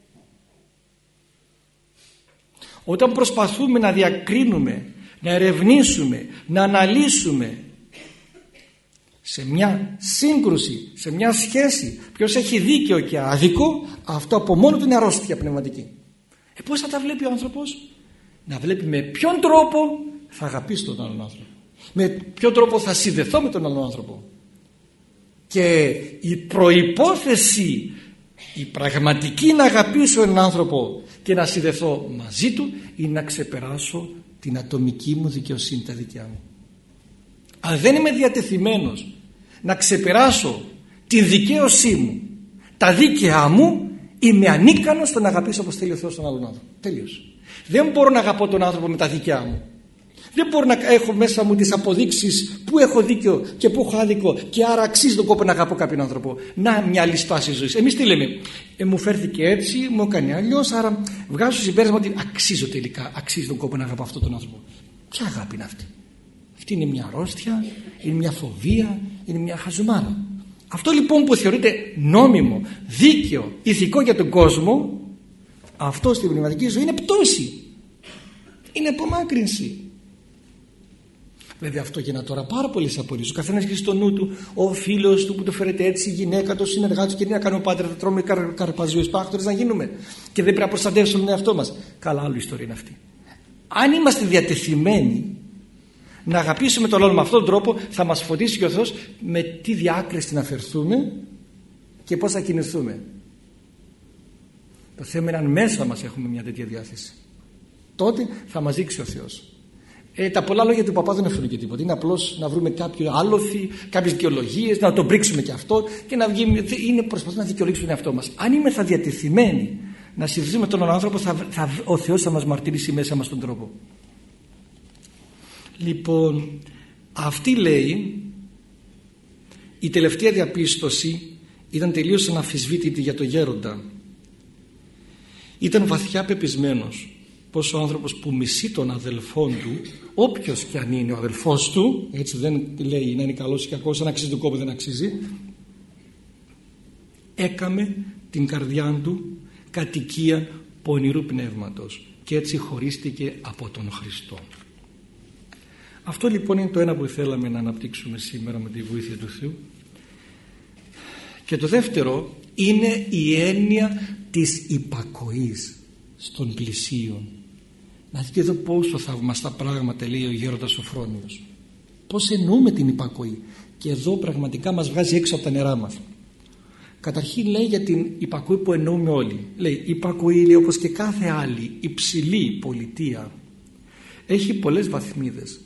Όταν προσπαθούμε να διακρίνουμε, να ερευνήσουμε, να αναλύσουμε σε μια σύγκρουση, σε μια σχέση, ποιος έχει δίκαιο και άδικο, αυτό από μόνο του είναι αρρώστια πνευματική. Ε, πώς θα τα βλέπει ο άνθρωπος? Να βλέπει με ποιον τρόπο θα αγαπήσει τον άλλον άνθρωπο, με ποιον τρόπο θα συνδεθώ με τον άλλον άνθρωπο. Και η προϋπόθεση, η πραγματική να αγαπήσω έναν άνθρωπο και να συνδεθώ μαζί του, είναι να ξεπεράσω την ατομική μου δικαιοσύνη, τα δικιά μου. Αν δεν είμαι διατεθειμένος να ξεπεράσω την δικαίωσή μου, τα δίκαιά μου, είμαι ανίκανος στο να αγαπήσω όπως θέλει ο Θεός τον άλλον άνθρωπο. Τελείως. Δεν μπορώ να αγαπώ τον άνθρωπο με τα δικιά μου. Δεν μπορώ να έχω μέσα μου τις αποδείξεις που έχω δίκιο και που έχω άδικο και άρα αξίζει τον κόπο να αγαπώ κάποιον άνθρωπο. Να μια άλλη στάση ζωής. Εμείς τι λέμε? Ε, μου φέρθηκε έτσι, μου έκανε αλλιώς, άρα βγάζω συμπέρασμα ότι αξίζω τελικά, αξίζει τον κόπο να αγαπώ αυτόν τον άνθρωπο. Ποια αγάπη είναι αυτή? Αυτή είναι μια αρρώστια, είναι μια φοβία, είναι μια χαζουμάρα. Αυτό λοιπόν που θεωρείται νόμιμο, δίκαιο, ηθικό για τον κόσμο, αυτό στην πνευματική ζωή είναι πτώση, είναι απομάκρυνση. Βέβαια αυτό γεννά τώρα πάρα πολλές απορίες. Ο καθένας έχει στο νου του, ο φίλος του που το φέρεται έτσι, η γυναίκα του, ο συνεργάτης, και τι να κάνουμε πάτερ, θα τρώμε καρ, καρπαζιούς πάκτορες να γίνουμε. Και δεν πρέπει να προστατεύσουμε τον εαυτό μας. Καλά, άλλη ιστορία είναι αυτή. Αν είμαστε διατεθειμένοι να αγαπήσουμε τον άλλον με αυτόν τον τρόπο, θα μας φωτίσει και ο Θεός με τι διάκριση να φερθούμε και πώς θα κινηθούμε. Το θέμα είναι αν μέσα μας έχουμε μια τέτοια διάθεση. τότε θα μας δείξει ο Θεός. Ε, τα πολλά λόγια του παπά δεν έχουν και τίποτα. Είναι απλώς να βρούμε κάποιο άλοθη, κάποιες δικαιολογίες, να τον πρίξουμε και αυτό και να βγει. Είναι προσπαθούμε να δικαιολογήσουμε τον εαυτό μας. Αν είμαι θα διατεθειμένοι να συζητήσουμε με τον άνθρωπο, θα, θα, ο Θεός θα μας μαρτυρήσει μέσα μας τον τρόπο. Λοιπόν, αυτή λέει η τελευταία διαπίστωση ήταν τελείως αναμφισβήτητη για τον γέροντα. Ήταν βαθιά πεπισμένος πως ο άνθρωπος που μισεί τον αδελφόν του, όποιος και αν είναι ο αδελφός του, έτσι δεν λέει να είναι καλός ή κακός, αν αξίζει τον κόπο δεν αξίζει, έκαμε την καρδιά του κατοικία πονηρού πνεύματος και έτσι χωρίστηκε από τον Χριστό. Αυτό λοιπόν είναι το ένα που θέλαμε να αναπτύξουμε σήμερα με τη βοήθεια του Θεού. Και το δεύτερο είναι η έννοια της υπακοής στον πλησίον. Να δείτε εδώ πόσο θαυμαστά πράγματα λέει ο γέροντας Σοφρόνιος. Πώς εννοούμε την υπακοή. Και εδώ πραγματικά μας βγάζει έξω από τα νερά μας. Καταρχήν λέει για την υπακοή που εννοούμε όλοι. Λέει υπακοή, λέει, όπως και κάθε άλλη υψηλή πολιτεία, έχει πολλές βαθμίδες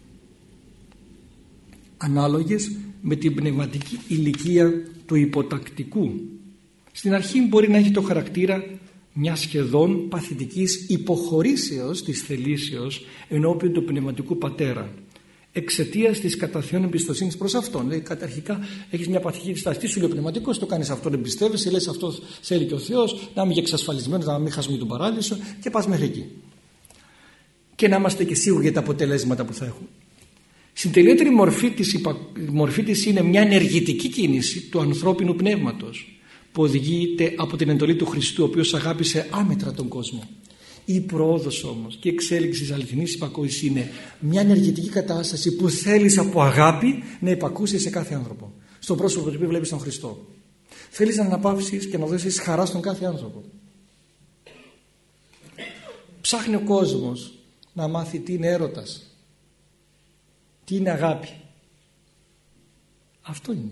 ανάλογες με την πνευματική ηλικία του υποτακτικού. Στην αρχή μπορεί να έχει το χαρακτήρα μια σχεδόν παθητικής υποχωρήσεως της θελήσεως ενώπιον του πνευματικού πατέρα, εξαιτίας της κατά Θεόν εμπιστοσύνης προς αυτόν. Δηλαδή, καταρχικά έχεις μια παθητική στάση. Τι σου λέει ο πνευματικός, το κάνεις αυτόν, εμπιστεύεσαι, λες αυτό θέλει και ο Θεός, να είμαι εξασφαλισμένος, να μην χάσουμε τον παράδεισο και πας μέχρι εκεί. Και να είμαστε και σίγουροι για τα αποτελέσματα που θα έχουν. Στην τελειότερη μορφή της, υπα... μορφή της είναι μια ενεργητική κίνηση του ανθρώπινου πνεύματος που οδηγείται από την εντολή του Χριστού, ο οποίος αγάπησε άμετρα τον κόσμο. Η προόδος όμως και η εξέλιξη της αληθινής υπακοής είναι μια ενεργητική κατάσταση που θέλεις από αγάπη να υπακούσεις σε κάθε άνθρωπο, στον πρόσωπο του οποίου βλέπεις τον Χριστό. Θέλεις να αναπαύσεις και να δώσεις χαρά στον κάθε άνθρωπο. Ψάχνει ο κόσμος να μάθει τι είναι έρωτας, τι είναι αγάπη. Αυτό είναι.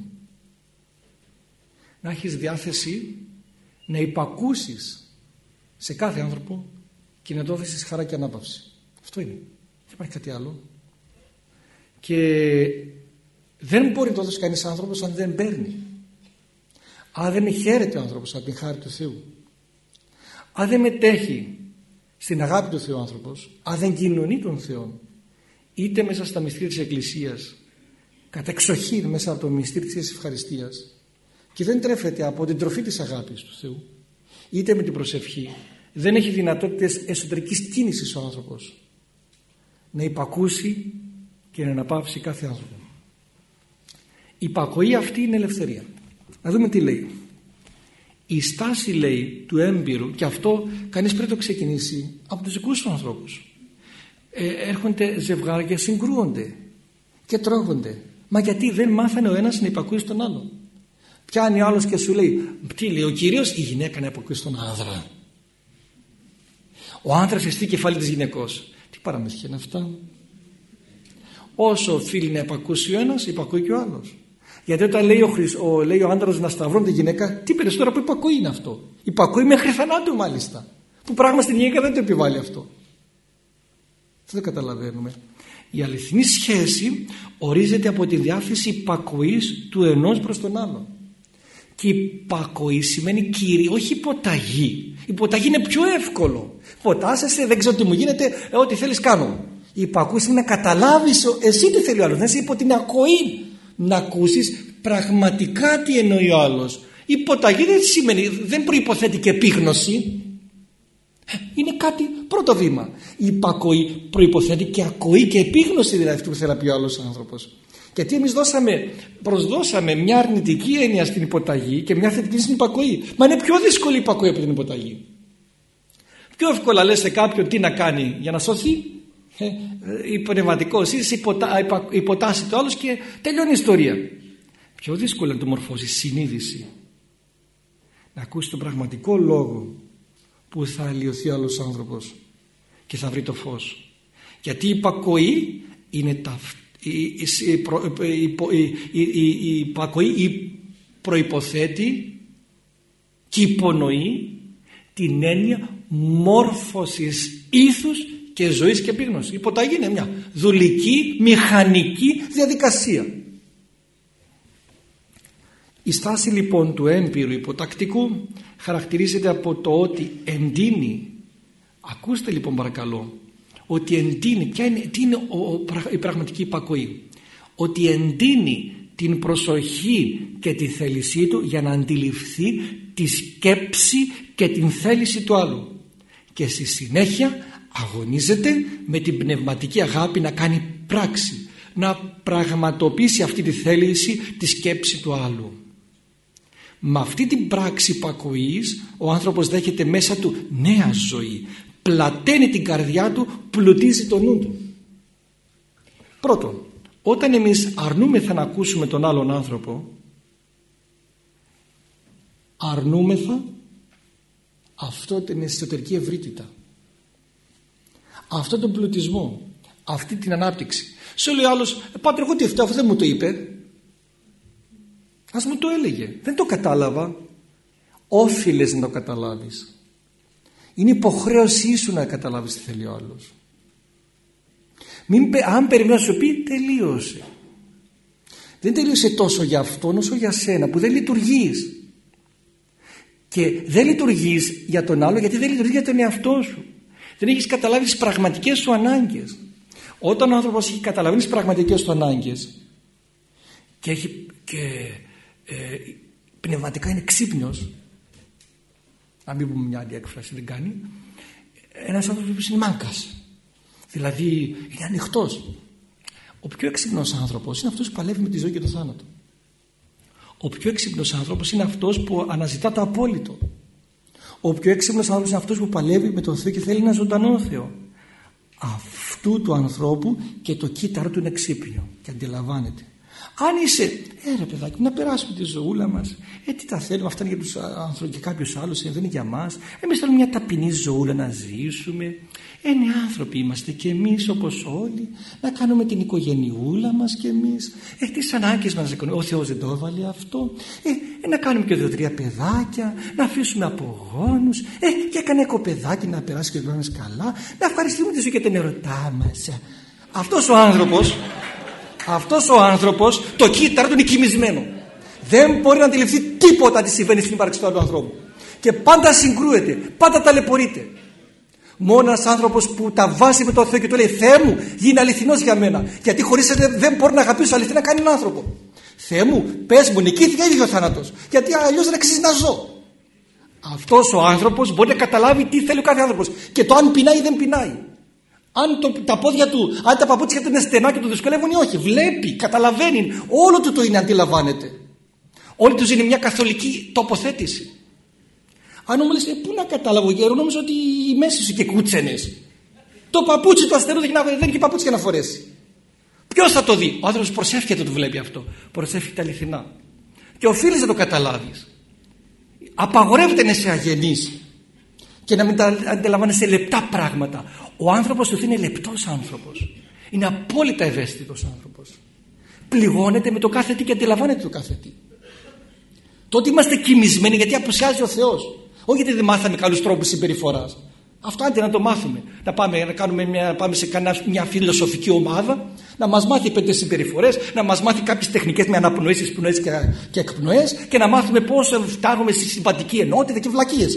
Να έχεις διάθεση να υπακούσεις σε κάθε άνθρωπο και να το δώσεις χαρά και ανάπαυση. Αυτό είναι. Δεν υπάρχει κάτι άλλο. Και δεν μπορεί να το δώσει κανείς άνθρωπος αν δεν παίρνει. Αν δεν χαίρεται ο άνθρωπος από την χάρη του Θεού. Αν δεν μετέχει στην αγάπη του Θεού άνθρωπος, αν δεν κοινωνεί τον Θεό, είτε μέσα στα μυστήρια της Εκκλησίας, κατά εξοχήν μέσα από το μυστήριο της ευχαριστίας, και δεν τρέφεται από την τροφή της αγάπης του Θεού, είτε με την προσευχή, δεν έχει δυνατότητες εσωτερικής κίνησης ο άνθρωπος να υπακούσει και να αναπαύσει κάθε άνθρωπο. Η υπακοή αυτή είναι ελευθερία. Να δούμε τι λέει. Η στάση, λέει, του έμπειρου, και αυτό κανείς πρέπει να το ξεκινήσει από τους δικούς του ανθρώπους. Ε, έρχονται ζευγάρια, συγκρούονται και τρώγονται. Μα γιατί δεν μάθανε ο ένας να υπακούει στον άλλον. Πιάνει ο άλλος και σου λέει, τι λέει ο Κύριος, η γυναίκα να υπακούει στον άνδρα. Ο άνδρας εστί κεφάλι της γυναικός. Τι παραμύθια είναι αυτά. Όσο οφείλει να υπακούσει ο ένας, υπακούει και ο άλλος. Γιατί όταν λέει ο, Χρυσ, ο, λέει ο άνδρας να σταυρώνει τη γυναίκα, τι περισσότερο από υπακούει είναι αυτό. Υπακούει μέχρι θανάτου μάλιστα. Που πράγμα στην γυναίκα δεν το επιβάλλει αυτό. Αυτό δεν καταλαβαίνουμε. Η αληθινή σχέση ορίζεται από τη διάθεση υπακοής του ενός προς τον άλλον. Και υπακοή σημαίνει κύριε, όχι υποταγή. Υποταγή είναι πιο εύκολο. Υποτάσσεσαι, δεν ξέρω τι μου γίνεται, ε, ό,τι θέλεις κάνω. Η υπακοή σημαίνει να καταλάβεις εσύ τι θέλει ο άλλος. Να είσαι υπό την ακοή. Να ακούσεις πραγματικά τι εννοεί ο άλλος. Υποταγή δεν σημαίνει, δεν προϋποθέτει και επίγνωση. Είναι κάτι πρώτο βήμα. Η υπακοή προϋποθέτει και ακοή και επίγνωση, δηλαδή αυτό που θέλει να πει ο άλλος άνθρωπος. Γιατί εμείς δώσαμε, προσδώσαμε μια αρνητική έννοια στην υποταγή και μια θετική στην υπακοή. Μα είναι πιο δύσκολη η υπακοή από την υποταγή. Πιο εύκολα λες σε κάποιον τι να κάνει για να σωθεί. Ε, η πνευματικός είσαι υποτα, υπα, υποτάσσει το άλλος και τελειώνει η ιστορία. Πιο δύσκολο να το μορφώσει συνείδηση. Να ακούσει τον πραγματικό λόγο που θα αλλοιωθεί ο άλλος άνθρωπος και θα βρει το φως. Γιατί η υπακοή είναι ταυτή. Η, η, η, η, η υπακοή προϋποθέτει και υπονοεί την έννοια μόρφωσης ήθους και ζωής και επίγνωση. Η υποταγή είναι μια δουλική, μηχανική διαδικασία. Η στάση λοιπόν του έμπειρου υποτακτικού χαρακτηρίζεται από το ότι εντείνει, ακούστε λοιπόν παρακαλώ, ότι εντείνει, ποια είναι, τι είναι ο, ο, η πραγματική υπακοή, ότι εντείνει την προσοχή και τη θέλησή του για να αντιληφθεί τη σκέψη και την θέληση του άλλου και στη συνέχεια αγωνίζεται με την πνευματική αγάπη να κάνει πράξη, να πραγματοποιήσει αυτή τη θέληση, τη σκέψη του άλλου. Με αυτή την πράξη υπακοής ο άνθρωπος δέχεται μέσα του νέα ζωή, πλαταίνει την καρδιά του, πλουτίζει το νου του. Πρώτον, όταν εμείς αρνούμεθα να ακούσουμε τον άλλον άνθρωπο, αρνούμεθα αυτό την εσωτερική ευρύτητα, αυτό τον πλουτισμό, αυτή την ανάπτυξη. Σε λέει ο άλλος, πάτερ, εγώ τι αυτό, αυτό δεν μου το είπε. Ας μου το έλεγε, δεν το κατάλαβα. Όφιλες να το καταλάβεις. Είναι υποχρέωσή σου να καταλάβεις τι θέλει ο άλλος. Μην, αν περιμένω να σου πει, τελείωσε. Δεν τελείωσε τόσο για αυτόν όσο για σένα που δεν λειτουργείς. Και δεν λειτουργείς για τον άλλο γιατί δεν λειτουργείς για τον εαυτό σου. Δεν έχεις καταλάβει τις πραγματικές σου ανάγκες. Όταν ο άνθρωπος έχει καταλάβει τις πραγματικές του ανάγκες και, έχει, και ε, πνευματικά είναι ξύπνιος, να μην πούμε μια άλλη έκφραση, δεν κάνει, ένας άνθρωπος είναι μάγκας, δηλαδή είναι ανοιχτός. Ο πιο έξυπνος άνθρωπος είναι αυτός που παλεύει με τη ζωή και το θάνατο. Ο πιο έξυπνος άνθρωπος είναι αυτός που αναζητά το απόλυτο. Ο πιο έξυπνος άνθρωπος είναι αυτός που παλεύει με τον Θεό και θέλει ένα ζωντανό Θεό. Αυτού του ανθρώπου και το κύτταρο του είναι ξύπνιο και αντιλαμβάνεται. Αν είσαι, ε ρε παιδάκι, να περάσουμε τη ζωούλα μας, ε τι τα θέλουμε, αυτά είναι για τους άνθρωπους και κάποιους άλλους, ε, δεν είναι για μας. Εμείς θέλουμε μια ταπεινή ζωούλα να ζήσουμε. Ε, ναι, άνθρωποι είμαστε και εμείς όπως όλοι, να κάνουμε την οικογενειούλα μας και εμείς. Ε, τις ανάγκες μας, ο Θεός δεν το έβαλε αυτό. Ε, ε να κάνουμε και δύο-τρία παιδάκια, να αφήσουμε απογόνους. Ε, και έκανε κοπεδάκι να περάσει και να καλά, να ευχαριστούμε τη ζωή και την ερωτά μας. Αυτός ο άνθρωπος. Αυτός ο άνθρωπος το κύτταρο του είναι κοιμισμένο. Δεν μπορεί να αντιληφθεί τίποτα τι συμβαίνει στην ύπαρξη του άλλου ανθρώπου. Και πάντα συγκρούεται, πάντα ταλαιπωρείται. Μόνο ένας άνθρωπος που τα βάζει με τον Θεό και του λέει Θεέ μου, γίνε αληθινός για μένα. Γιατί χωρίς εσένα δεν μπορεί να αγαπήσω αληθινά κανέναν άνθρωπο. Θεέ μου, πες μου, νικήθηκε ήδη ο θάνατος. Γιατί αλλιώς δεν αξίζει να ζω. Αυτός ο άνθρωπος μπορεί να καταλάβει τι θέλει ο κάθε άνθρωπος. Και το αν πεινάει ή δεν πεινάει. Αν το, τα πόδια του, αν τα παπούτσια του είναι στενά και του δυσκολεύουν ή όχι. Βλέπει, καταλαβαίνει, όλο του το είναι, αντιλαμβάνεται. Όλη του είναι μια καθολική τοποθέτηση. Αν μου λες, ε, πού να καταλάβω γέρο, νόμιζα ότι η μέση σου και κούτσενες. Το παπούτσι του αστερού δεν έχει παπούτσια να φορέσει. Ποιος θα το δει? Ο άνθρωπος προσεύχεται, το βλέπει αυτό. Προσεύχεται αληθινά. Και οφείλεις να το καταλάβεις. Απαγορεύεται να είσαι αγενής και να μην τα αντιλαμβάνεσαι λεπτά πράγματα. Ο άνθρωπος του είναι λεπτός άνθρωπος. Είναι απόλυτα ευαίσθητος άνθρωπος. Πληγώνεται με το κάθε τι και αντιλαμβάνεται το κάθε τι. Τότε είμαστε κοιμισμένοι γιατί απουσιάζει ο Θεός. Όχι γιατί δεν μάθαμε καλούς τρόπους συμπεριφοράς. Αυτό άντε να το μάθουμε. Να πάμε, να κάνουμε μια, πάμε σε κανένα, μια φιλοσοφική ομάδα, να μας μάθει πέντε συμπεριφορές, να μας μάθει κάποιες τεχνικές με αναπνοές, εισπνοές και, και εκπνοές και να μάθουμε πώς φτάνουμε στη συμπατική ενότητα και βλακίες.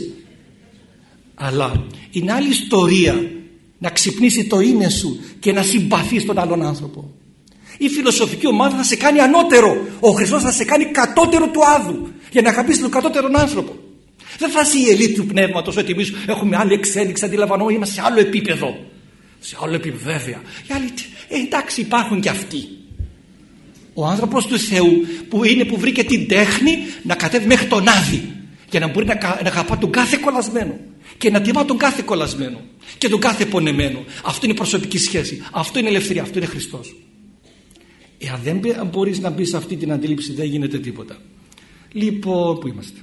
Αλλά είναι άλλη ιστορία να ξυπνήσει το είναι σου και να συμπαθείς τον άλλον άνθρωπο. Η φιλοσοφική ομάδα θα σε κάνει ανώτερο. Ο Χριστός θα σε κάνει κατώτερο του άδου για να αγαπήσεις τον κατώτερον άνθρωπο. Δεν θα είσαι η ελίτ του πνεύματος ότι εμείς έχουμε άλλη εξέλιξη, αντιλαμβανόμαστε, είμαστε σε άλλο επίπεδο. Σε άλλο επίπεδο, βέβαια. Οι άλλοι, ε, εντάξει, υπάρχουν και αυτοί. Ο άνθρωπος του Θεού που είναι που βρήκε την τέχνη να κατέβει μέχρι τον άδη για να μπορεί να, να αγαπά τον κάθε κολλασμένο και να τιμά τον κάθε κολλασμένο και τον κάθε πονεμένο. Αυτό είναι η προσωπική σχέση. Αυτό είναι ελευθερία. Αυτό είναι Χριστός. Εάν δεν μπορείς να μπει σε αυτή την αντίληψη, δεν γίνεται τίποτα. Λοιπόν, πού είμαστε?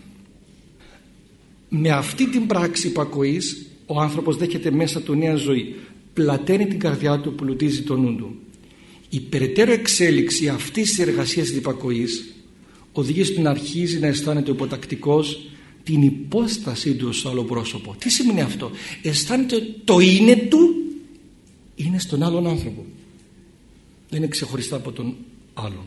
Με αυτή την πράξη υπακοής ο άνθρωπος δέχεται μέσα του νέα ζωή, πλαταίνει την καρδιά του, πλουτίζει το νου του. Η περαιτέρω εξέλιξη αυτής της εργασίας της υπακοής οδηγεί στην να αρχίζει να αισθάνεται ο υποτακτικός την υπόστασή του στο άλλο πρόσωπο. Τι σημαίνει αυτό? Αισθάνεται το είναι του είναι στον άλλον άνθρωπο. Δεν είναι ξεχωριστά από τον άλλον.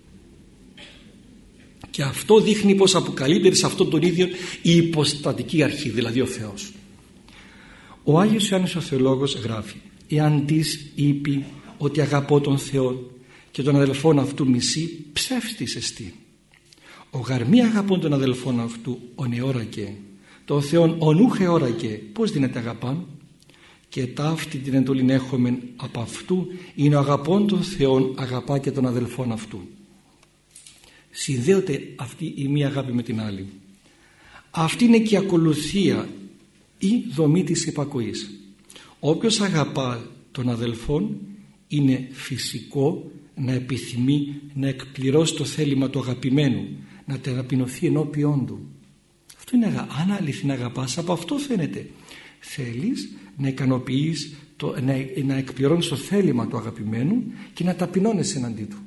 Και αυτό δείχνει πως αποκαλύπτεται σε αυτόν τον ίδιο η υποστατική αρχή, δηλαδή ο Θεός. Ο Άγιος Ιωάννης ο Θεολόγος γράφει: «Εάν της είπε ότι αγαπώ τον Θεό και τον αδελφόν αυτού μισεί, ψεύστης εστί. Ο γαρ μη αγαπών τον αδελφόν αυτού ον εώρακε, τον Θεόν ον ούχ εώρακε, πώς δίνεται αγαπάν? Και ταύτη την εντολήν έχομεν από αυτού είναι ο αγαπών των Θεών αγαπά και τον αδελφόν αυτού». Συνδέονται αυτή η μία αγάπη με την άλλη. Αυτή είναι και η ακολουθία ή δομή της υπακοής. Όποιος αγαπά τον αδελφόν είναι φυσικό να επιθυμεί να εκπληρώσει το θέλημα του αγαπημένου, να ταπεινωθεί ενώπιόν του. Αυτό είναι αγάπη. Αν αληθινά αγαπάς, από αυτό φαίνεται. Θέλεις να ικανοποιείς, το, να, να εκπληρώνεις το θέλημα του αγαπημένου και να ταπεινώνεσαι εναντί του.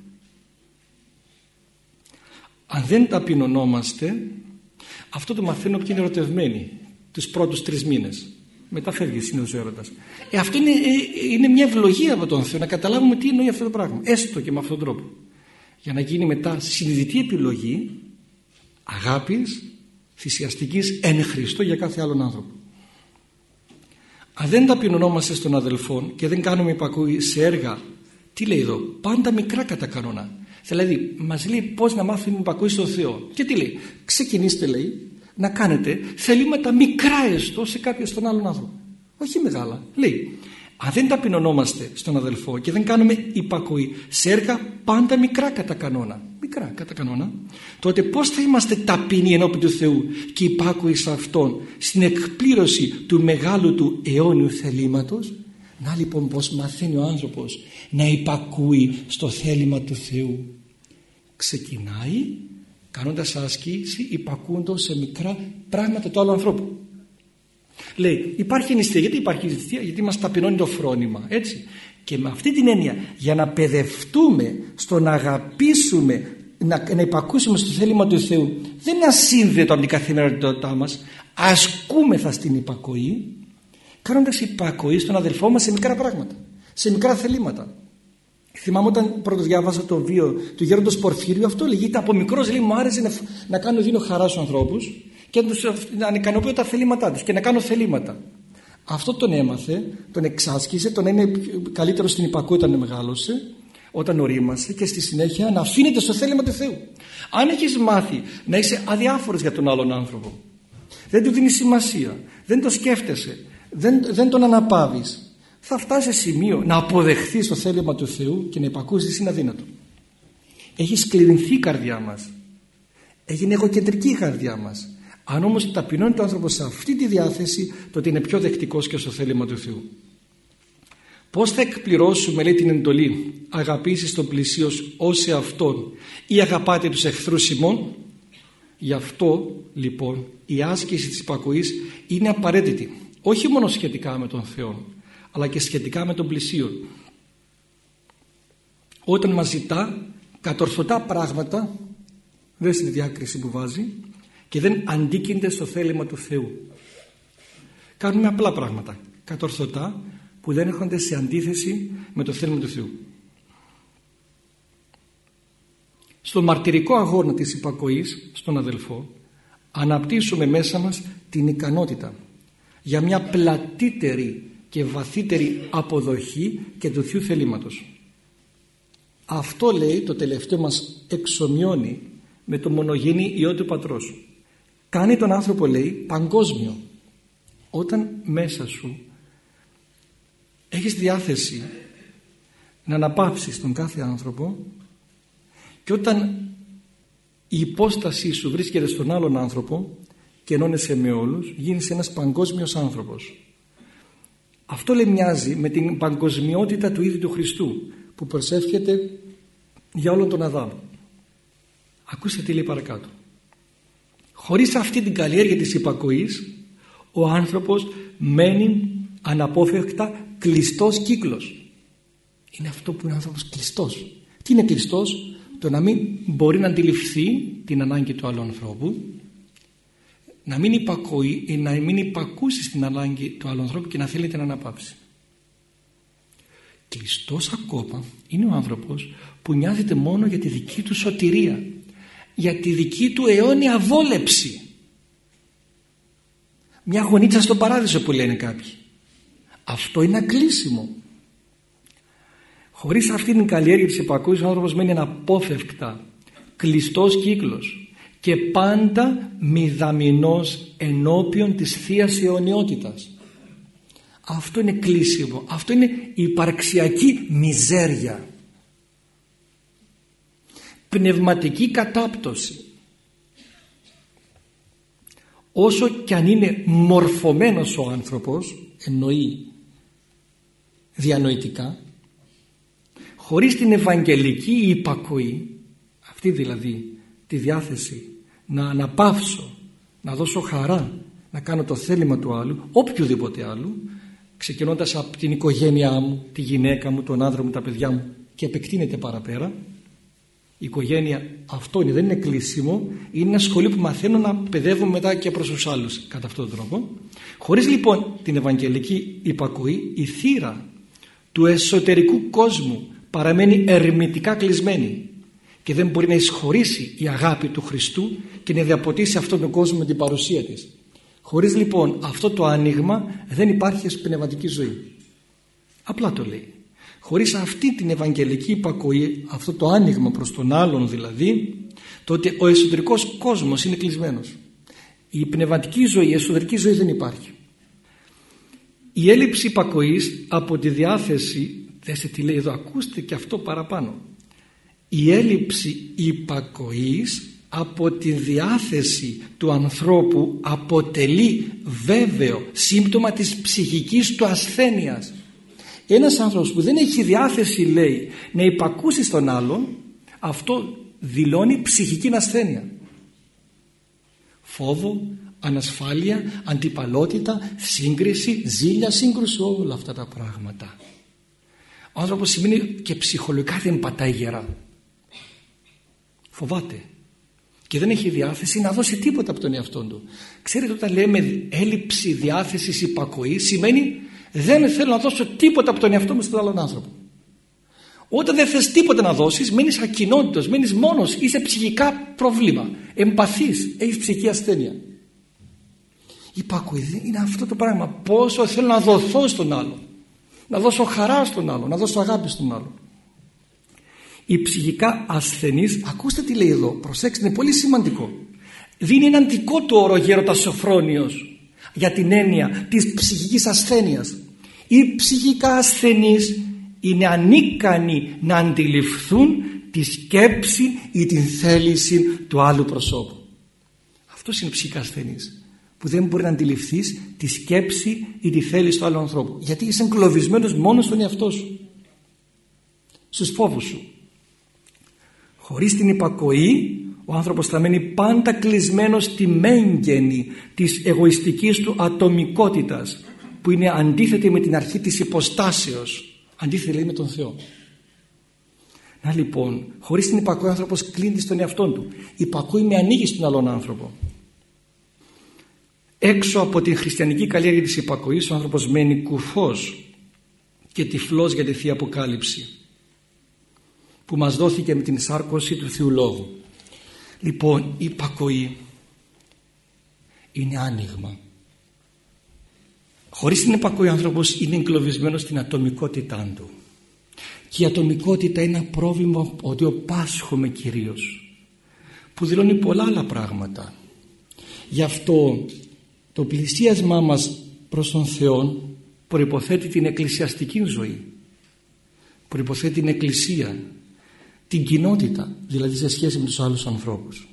Αν δεν ταπεινωνόμαστε, αυτό το μαθαίνω ποιοι είναι ερωτευμένοι τους πρώτους τρεις μήνες. Μετά φεύγει συνήθως ο έρωτας. Ε, αυτό είναι, ε, είναι μια ευλογία από τον Θεό να καταλάβουμε τι εννοεί αυτό το πράγμα. Έστω και με αυτόν τον τρόπο. Για να γίνει μετά συνειδητή επιλογή αγάπης θυσιαστικής εν Χριστώ για κάθε άλλον άνθρωπο. Αν δεν ταπεινωνόμαστε στον αδελφόν και δεν κάνουμε υπακούει σε έργα, τι λέει εδώ, πάντα μικρά κατά κανόνα. Δηλαδή μας λέει πώς να μάθουμε υπακούει στον Θεό. Και τι λέει, ξεκινήστε λέει να κάνετε θελήματα μικρά έστω σε κάποιον στον άλλον άνθρωπο. Όχι μεγάλα. Λέει, αν δεν ταπεινωνόμαστε στον αδελφό και δεν κάνουμε υπακούει σε έργα πάντα μικρά κατά κανόνα, μικρά κατά κανόνα, τότε πώς θα είμαστε ταπεινοί ενώπιον του Θεού και υπάκουοι σε Αυτόν στην εκπλήρωση του μεγάλου του αιώνιου θελήματος? Να λοιπόν πως μαθαίνει ο άνθρωπος να υπακούει στο θέλημα του Θεού. Ξεκινάει κάνοντας άσκηση, υπακούοντας σε μικρά πράγματα του άλλου ανθρώπου. Λέει, υπάρχει νηστεία. Γιατί υπάρχει νηστεία? Γιατί μας ταπεινώνει το φρόνημα, έτσι. Και με αυτή την έννοια, για να παιδευτούμε στο να αγαπήσουμε, να, να υπακούσουμε στο θέλημα του Θεού, δεν είναι ασύνδετο από την καθημερινότητά μας. Ασκούμεθα στην υπακοή, κάνοντας υπακοή στον αδελφό μας σε μικρά πράγματα, σε μικρά θελήματα. Θυμάμαι όταν πρώτο διάβασα το βίο του γέροντος Πορφύριου, αυτό λέγεται από μικρός, λέει, μου άρεσε να, να κάνω δίνω χαρά στους ανθρώπους και να, τους, να ικανοποιώ τα θελήματά τους και να κάνω θελήματα. Αυτό τον έμαθε, τον εξάσκησε, τον είναι καλύτερο στην υπακούη όταν μεγάλωσε, όταν ορίμασε, και στη συνέχεια να αφήνεται στο θέλημα του Θεού. Αν έχεις μάθει να είσαι αδιάφορος για τον άλλον άνθρωπο, δεν του δίνεις σημασία, δεν το σκέφτεσαι, δεν, δεν τον αναπαύεις, θα φτάσει σε σημείο να αποδεχθείς το θέλημα του Θεού και να υπακούσεις, είναι αδύνατο. Έχει σκληρυνθεί η καρδιά μας, έγινε εγωκεντρική η καρδιά μας. Αν όμως ταπεινώνει το άνθρωπο σε αυτή τη διάθεση, τότε είναι πιο δεκτικός και στο θέλημα του Θεού. Πώς θα εκπληρώσουμε, λέει, την εντολή αγαπήσεις τον πλησίο ως σε αυτόν ή αγαπάτε τους εχθρούς ημών? Γι' αυτό λοιπόν η άσκηση της υπακοής είναι απαραίτητη, όχι μόνο σχετικά με τον Θεό, αλλά και σχετικά με τον πλησίον. Όταν μας ζητά κατορθωτά πράγματα, δες τη διάκριση που βάζει, και δεν αντίκεινται στο θέλημα του Θεού. Κάνουμε απλά πράγματα κατορθωτά που δεν έρχονται σε αντίθεση με το θέλημα του Θεού. Στο μαρτυρικό αγώνα της υπακοής στον αδελφό αναπτύσσουμε μέσα μας την ικανότητα για μια πλατύτερη και βαθύτερη αποδοχή και του Θείου θελήματος. Αυτό, λέει, το τελευταίο μας εξομοιώνει με το μονογενή Υιό του Πατρός. Κάνει τον άνθρωπο, λέει, παγκόσμιο. Όταν μέσα σου έχεις διάθεση να αναπαύσεις τον κάθε άνθρωπο και όταν η υπόστασή σου βρίσκεται στον άλλον άνθρωπο και ενώνεσαι με όλους, γίνεις ένας παγκόσμιος άνθρωπος. Αυτό, λέει, μοιάζει με την παγκοσμιότητα του ίδιου του Χριστού που προσεύχεται για όλον τον Αδάμ. Ακούστε τι λέει παρακάτω. Χωρίς αυτή την καλλιέργεια της υπακοής, ο άνθρωπος μένει αναπόφευκτα κλειστός κύκλος. Είναι αυτό που είναι ο άνθρωπος κλειστός. Τι είναι κλειστός? Το να μην μπορεί να αντιληφθεί την ανάγκη του άλλου ανθρώπου, να μην υπακούει ή να μην υπακούσει στην ανάγκη του άλλου ανθρώπου και να θέλει την αναπαύση. Κλειστός ακόμα είναι ο άνθρωπος που νοιάζεται μόνο για τη δική του σωτηρία, για τη δική του αιώνια βόλεψη. Μια γωνίτσα στον παράδεισο που λένε κάποιοι. Αυτό είναι ακλείσιμο. Χωρίς αυτήν την καλλιέργεια της υπακούειας ο άνθρωπος μένει αναπόφευκτα κλειστός κύκλος και πάντα μηδαμινός ενώπιον της Θείας αιωνιότητας. Αυτό είναι κλείσιμο. Αυτό είναι υπαρξιακή μιζέρια. Πνευματική κατάπτωση. Όσο κι αν είναι μορφωμένος ο άνθρωπος, εννοεί διανοητικά, χωρίς την ευαγγελική υπακοή, αυτή δηλαδή τη διάθεση να αναπαύσω, να δώσω χαρά, να κάνω το θέλημα του άλλου, οποιοδήποτε άλλου, ξεκινώντας από την οικογένειά μου, τη γυναίκα μου, τον άντρα μου, τα παιδιά μου, και επεκτείνεται παραπέρα. Η οικογένεια αυτό είναι, δεν είναι κλείσιμο, είναι ένα σχολείο που μαθαίνω να παιδεύω μετά και προς τους άλλους κατά αυτόν τον τρόπο. Χωρίς λοιπόν την ευαγγελική υπακοή, η θύρα του εσωτερικού κόσμου παραμένει ερμητικά κλεισμένη και δεν μπορεί να εισχωρήσει η αγάπη του Χριστού και να διαποτίσει αυτόν τον κόσμο με την παρουσία της. Χωρίς λοιπόν αυτό το άνοιγμα δεν υπάρχει πνευματική ζωή. Απλά το λέει. Χωρίς αυτή την ευαγγελική υπακοή, αυτό το άνοιγμα προς τον άλλον δηλαδή, τότε ο εσωτερικός κόσμος είναι κλεισμένος. Η πνευματική ζωή, η εσωτερική ζωή δεν υπάρχει. Η έλλειψη υπακοής από τη διάθεση, δέστε τι λέει εδώ, ακούστε και αυτό παραπάνω. Η έλλειψη υπακοής από τη διάθεση του ανθρώπου αποτελεί βέβαιο σύμπτωμα της ψυχικής του ασθένειας. Ένας άνθρωπος που δεν έχει διάθεση, λέει, να υπακούσει στον άλλον, αυτό δηλώνει ψυχική ασθένεια. Φόβο, ανασφάλεια, αντιπαλότητα, σύγκριση, ζήλια, σύγκρουση, όλα αυτά τα πράγματα. Ο άνθρωπος σημαίνει και ψυχολογικά δεν πατάει γερά. Φοβάται και δεν έχει διάθεση να δώσει τίποτα από τον εαυτό του. Ξέρετε, όταν λέμε έλλειψη διάθεσης υπακοής, σημαίνει δεν θέλω να δώσω τίποτα από τον εαυτό μου στον άλλον άνθρωπο. Όταν δεν θες τίποτα να δώσεις, μένεις ακοινότητος, μένεις μόνος, είσαι ψυχικά πρόβλημα, εμπαθής, έχεις ψυχική ασθένεια. Υπακοή είναι αυτό το πράγμα. Πόσο θέλω να δοθώ στον άλλον, να δώσω χαρά στον άλλον, να δώσω αγάπη στον άλλον. Οι ψυχικά ασθενείς, ακούστε τι λέει εδώ, προσέξτε, είναι πολύ σημαντικό. Δίνει έναν δικό του όρο Γέροντας Σοφρόνιος για την έννοια της ψυχικής ασθένειας. Οι ψυχικά ασθενείς είναι ανίκανοι να αντιληφθούν τη σκέψη ή την θέληση του άλλου προσώπου. Αυτός είναι ψυχικά ασθενής, που δεν μπορεί να αντιληφθείς τη σκέψη ή τη θέληση του άλλου ανθρώπου, γιατί είσαι εγκλωβισμένος μόνο στον εαυτό σου, στους φόβους σου. Χωρίς την υπακοή ο άνθρωπος θα μένει πάντα κλεισμένος στη μέγενη της εγωιστικής του ατομικότητας, που είναι αντίθετη με την αρχή της υποστάσεως, αντίθετη λέει με τον Θεό. Να λοιπόν, χωρίς την υπακοή ο άνθρωπος κλείνει στον εαυτό του. Η υπακοή με ανοίγει στον άλλον άνθρωπο. Έξω από την χριστιανική καλλιέργεια της υπακοής ο άνθρωπος μένει κουφός και τυφλός για τη Θεία Αποκάλυψη που μας δόθηκε με την σάρκωση του Θεού Λόγου. Λοιπόν, η υπακοή είναι άνοιγμα. Χωρίς την υπακοή ο άνθρωπος είναι εγκλωβισμένος στην ατομικότητά του. Και η ατομικότητα είναι ένα πρόβλημα ότι πάσχομαι κυρίως, που δηλώνει πολλά άλλα πράγματα. Γι' αυτό το πλησίασμά μας προς τον Θεό προϋποθέτει την εκκλησιαστική ζωή, προϋποθέτει την εκκλησία, την κοινότητα, δηλαδή σε σχέση με τους άλλους ανθρώπους.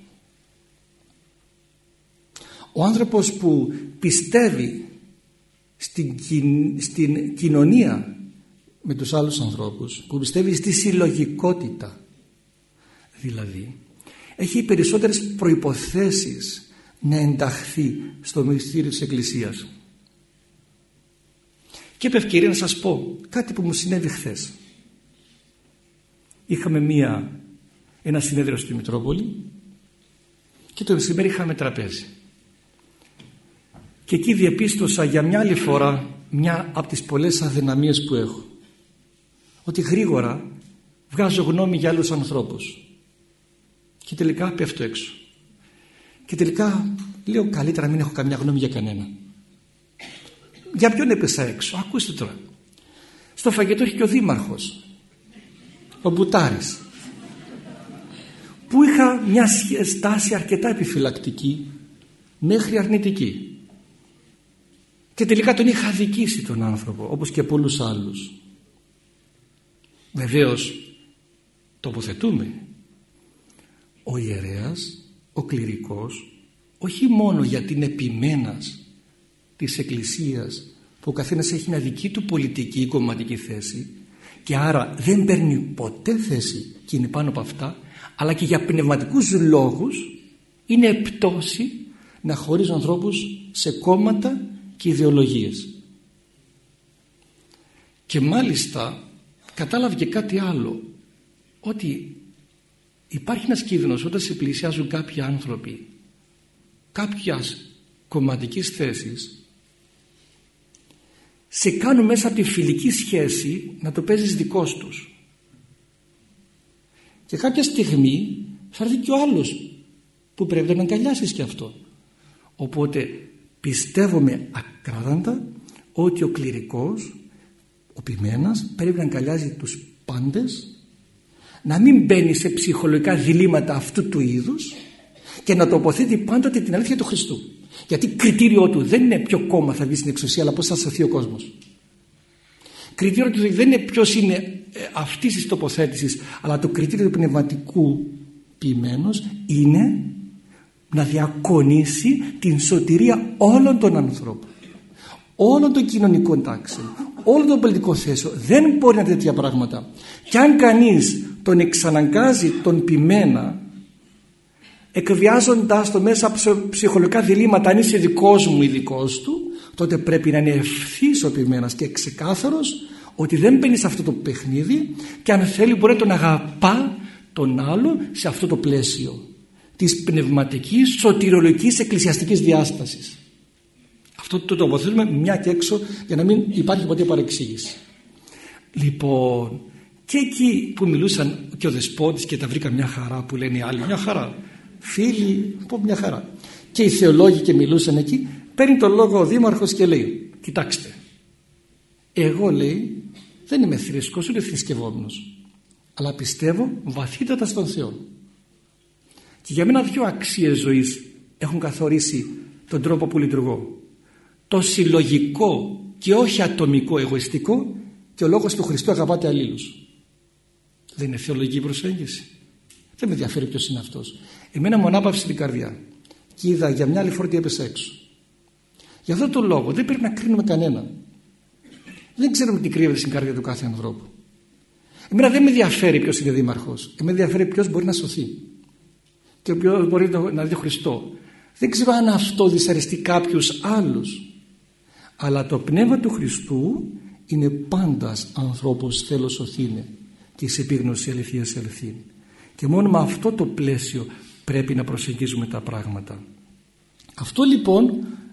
Ο άνθρωπος που πιστεύει στην, στην κοινωνία με τους άλλους ανθρώπους, που πιστεύει στη συλλογικότητα, δηλαδή έχει περισσότερες προϋποθέσεις να ενταχθεί στο μυστήριο της Εκκλησίας. Και επ' ευκαιρία να σας πω κάτι που μου συνέβη χθες. Είχαμε μία, ένα συνέδριο στη Μητρόπολη και το μεσημέρι είχαμε τραπέζι. Και εκεί διαπίστωσα για μια άλλη φορά μια από τις πολλές αδυναμίες που έχω. ότι γρήγορα βγάζω γνώμη για άλλους ανθρώπους και τελικά πέφτω έξω. Και τελικά λέω καλύτερα μην έχω καμιά γνώμη για κανένα. Για ποιον έπεσα έξω? Ακούστε τώρα. Στο φαγητό έχει και ο δήμαρχος, ο Μπουτάρης, που είχα μια στάση αρκετά επιφυλακτική μέχρι αρνητική. Και τελικά τον είχα αδικήσει τον άνθρωπο, όπως και πολλούς άλλους. Βεβαίως τοποθετούμε. Ο ιερέας, ο κληρικός, όχι μόνο για την επιμένας της Εκκλησίας, που ο καθένας έχει μια δική του πολιτική ή κομματική θέση και άρα δεν παίρνει ποτέ θέση και είναι πάνω από αυτά, αλλά και για πνευματικούς λόγους είναι επτώση να χωρίζουν ανθρώπους σε κόμματα και ιδεολογίες. Και μάλιστα κατάλαβε και κάτι άλλο, ότι υπάρχει ένας κίνδυνος όταν σε πλησιάζουν κάποιοι άνθρωποι κάποιας κομματικής θέσης, σε κάνουν μέσα από τη φιλική σχέση να το παίζεις δικός τους. Και κάποια στιγμή θα έρθει και ο άλλος που πρέπει να τον αγκαλιάσεις και αυτό. Οπότε πιστεύουμε ακράδαντα ότι ο κληρικός, ο ποιμένας, πρέπει να αγκαλιάζει τους πάντες, να μην μπαίνει σε ψυχολογικά διλήμματα αυτού του είδους και να τοποθέτει πάντοτε την αλήθεια του Χριστού. Γιατί κριτήριό του δεν είναι ποιο κόμμα θα βγει στην εξουσία, αλλά πώς θα σωθεί ο κόσμος. Κριτήριο του δεν είναι ποιος είναι αυτής της τοποθέτησης, αλλά το κριτήριο του πνευματικού ποιημένος είναι να διακονήσει την σωτηρία όλων των ανθρώπων, όλων των κοινωνικών τάξεων, όλων των πολιτικών θέσεων. Δεν μπορεί να είναι τέτοια πράγματα. Και αν κανείς τον εξαναγκάζει τον ποιμένα, εκβιάζοντας το μέσα από ψυχολογικά διλήμματα, αν είσαι δικός μου ή δικός του, τότε πρέπει να είναι ευθύς ο ποιμένας και ξεκάθαρος ότι δεν μπαίνει σε αυτό το παιχνίδι, και αν θέλει μπορεί να τον αγαπά τον άλλο σε αυτό το πλαίσιο της πνευματικής, σωτηριολογικής, εκκλησιαστικής διάστασης. Αυτό το τοποθετούμε μια και έξω για να μην υπάρχει ποτέ παρεξήγηση. Λοιπόν, και εκεί που μιλούσαν και ο Δεσπότης και τα βρήκα μια χαρά, που λένε οι άλλοι μια χαρά, φίλοι, πω μια χαρά, και οι θεολόγοι και μιλούσαν εκεί, παίρνει τον λόγο ο δήμαρχος και λέει, κοιτάξτε, εγώ, λέει, δεν είμαι θρήσκος ούτε θρησκευόμενος, αλλά πιστεύω βαθύτατα στον Θεό. Και για μένα δύο αξίες ζωής έχουν καθορίσει τον τρόπο που λειτουργώ. Το συλλογικό και όχι ατομικό εγωιστικό, και ο λόγος του Χριστού αγαπάτε αλλήλους. Δεν είναι θεολογική προσέγγιση? Δεν με ενδιαφέρει ποιος είναι αυτός. Εμένα μου ανάπαυσε την καρδιά και είδα για μια άλλη φορά ότι έπεσα έξω. Γι' αυτό τον λόγο δεν πρέπει να κρίνουμε κανέναν. Δεν ξέρουμε τι κρύβεται στην καρδιά του κάθε ανθρώπου. Εμένα δεν με ενδιαφέρει ποιος είναι δήμαρχος. Εμένα ενδιαφέρει ποιος μπορεί να σωθεί και ποιος μπορεί να δει Χριστό. Δεν ξέρω αν αυτό δυσαρεστεί κάποιους άλλους, αλλά το πνεύμα του Χριστού είναι πάντας ανθρώπος θέλω σωθήνε και σε επίγνωση αληθείας αληθήν. Και μόνο με αυτό το πλαίσιο πρέπει να προσεγγίζουμε τα πράγματα. Αυτό λοιπόν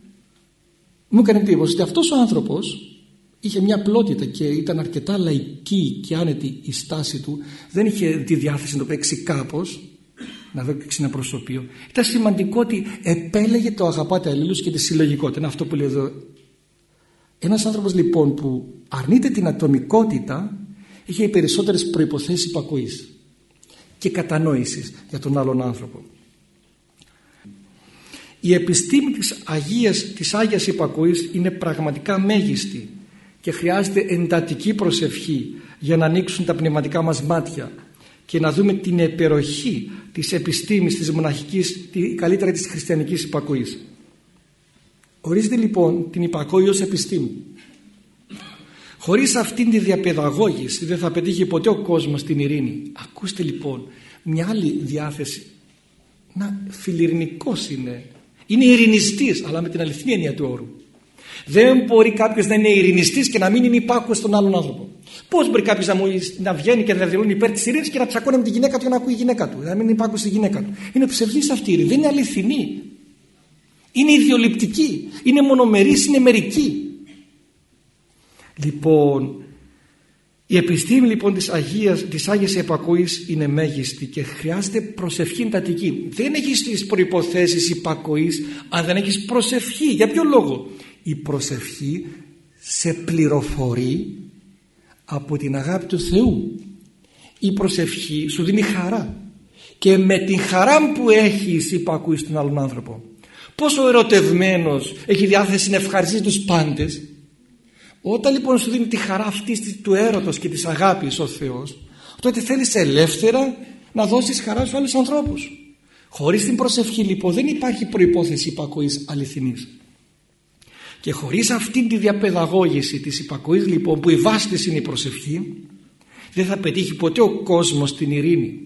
μου έκανε εντύπωση ότι αυτός ο άνθρωπος είχε μια πλότητα και ήταν αρκετά λαϊκή και άνετη η στάση του. Δεν είχε τη διάθεση να το παίξει κάπως, να δείξει ένα προσωπείο. Ήταν σημαντικό ότι επέλεγε το αγαπάτε αλλήλους και τη συλλογικότητα. Είναι αυτό που λέει εδώ. Ένας άνθρωπος λοιπόν που αρνείται την ατομικότητα είχε οι περισσότερες προϋποθέσεις υπακοής και κατανόησης για τον άλλον άνθρωπο. Η επιστήμη της, Αγίας, της Άγιας υπακοής είναι πραγματικά μέγιστη και χρειάζεται εντατική προσευχή για να ανοίξουν τα πνευματικά μας μάτια και να δούμε την επεροχή της επιστήμης της μοναχικής, καλύτερα της χριστιανικής υπακοής. Ορίζεται λοιπόν την υπακοή ως επιστήμη. Χωρίς αυτήν τη διαπαιδαγώγηση δεν θα πετύχει ποτέ ο κόσμος την ειρήνη. Ακούστε λοιπόν μια άλλη διάθεση. Να, φιλιρινικός είναι. Είναι ειρηνιστής, αλλά με την αληθινή έννοια του όρου. Δεν μπορεί κάποιος να είναι ειρηνιστής και να μην είναι υπάκουος στον άλλον άνθρωπο. Πώς μπορεί κάποιος να, μου, να βγαίνει και να διαδηλώνει υπέρ της ειρήνης και να τσακώνει με τη γυναίκα του και να ακούει η γυναίκα του? Να μην είναι υπάκουος στη γυναίκα του. Είναι ψευδής αυτή η ειρήνη. Δεν είναι αληθινή. Είναι ιδιολειπτική. Είναι μονομερής, είναι μερική. Λοιπόν, Η επιστήμη λοιπόν της, Αγίας, της Άγιας Υπακοής είναι μέγιστη και χρειάζεται προσευχή εντατική. Δεν έχεις τις προϋποθέσεις υπακοής αν δεν έχεις προσευχή. Για ποιο λόγο? Η προσευχή σε πληροφορεί από την αγάπη του Θεού. Η προσευχή σου δίνει χαρά και με την χαρά που έχεις υπακούεις τον άλλον άνθρωπο. Πόσο ερωτευμένος έχει διάθεση να ευχαριστήσει τους πάντες. Όταν λοιπόν σου δίνει τη χαρά αυτή του έρωτος και της αγάπης ο Θεός, τότε θέλεις ελεύθερα να δώσεις χαρά στους άλλους ανθρώπους. Χωρίς την προσευχή λοιπόν δεν υπάρχει προϋπόθεση υπακοής αληθινής. Και χωρίς αυτήν τη διαπαιδαγώγηση της υπακοής λοιπόν, που η βάση της είναι η προσευχή, δεν θα πετύχει ποτέ ο κόσμος την ειρήνη.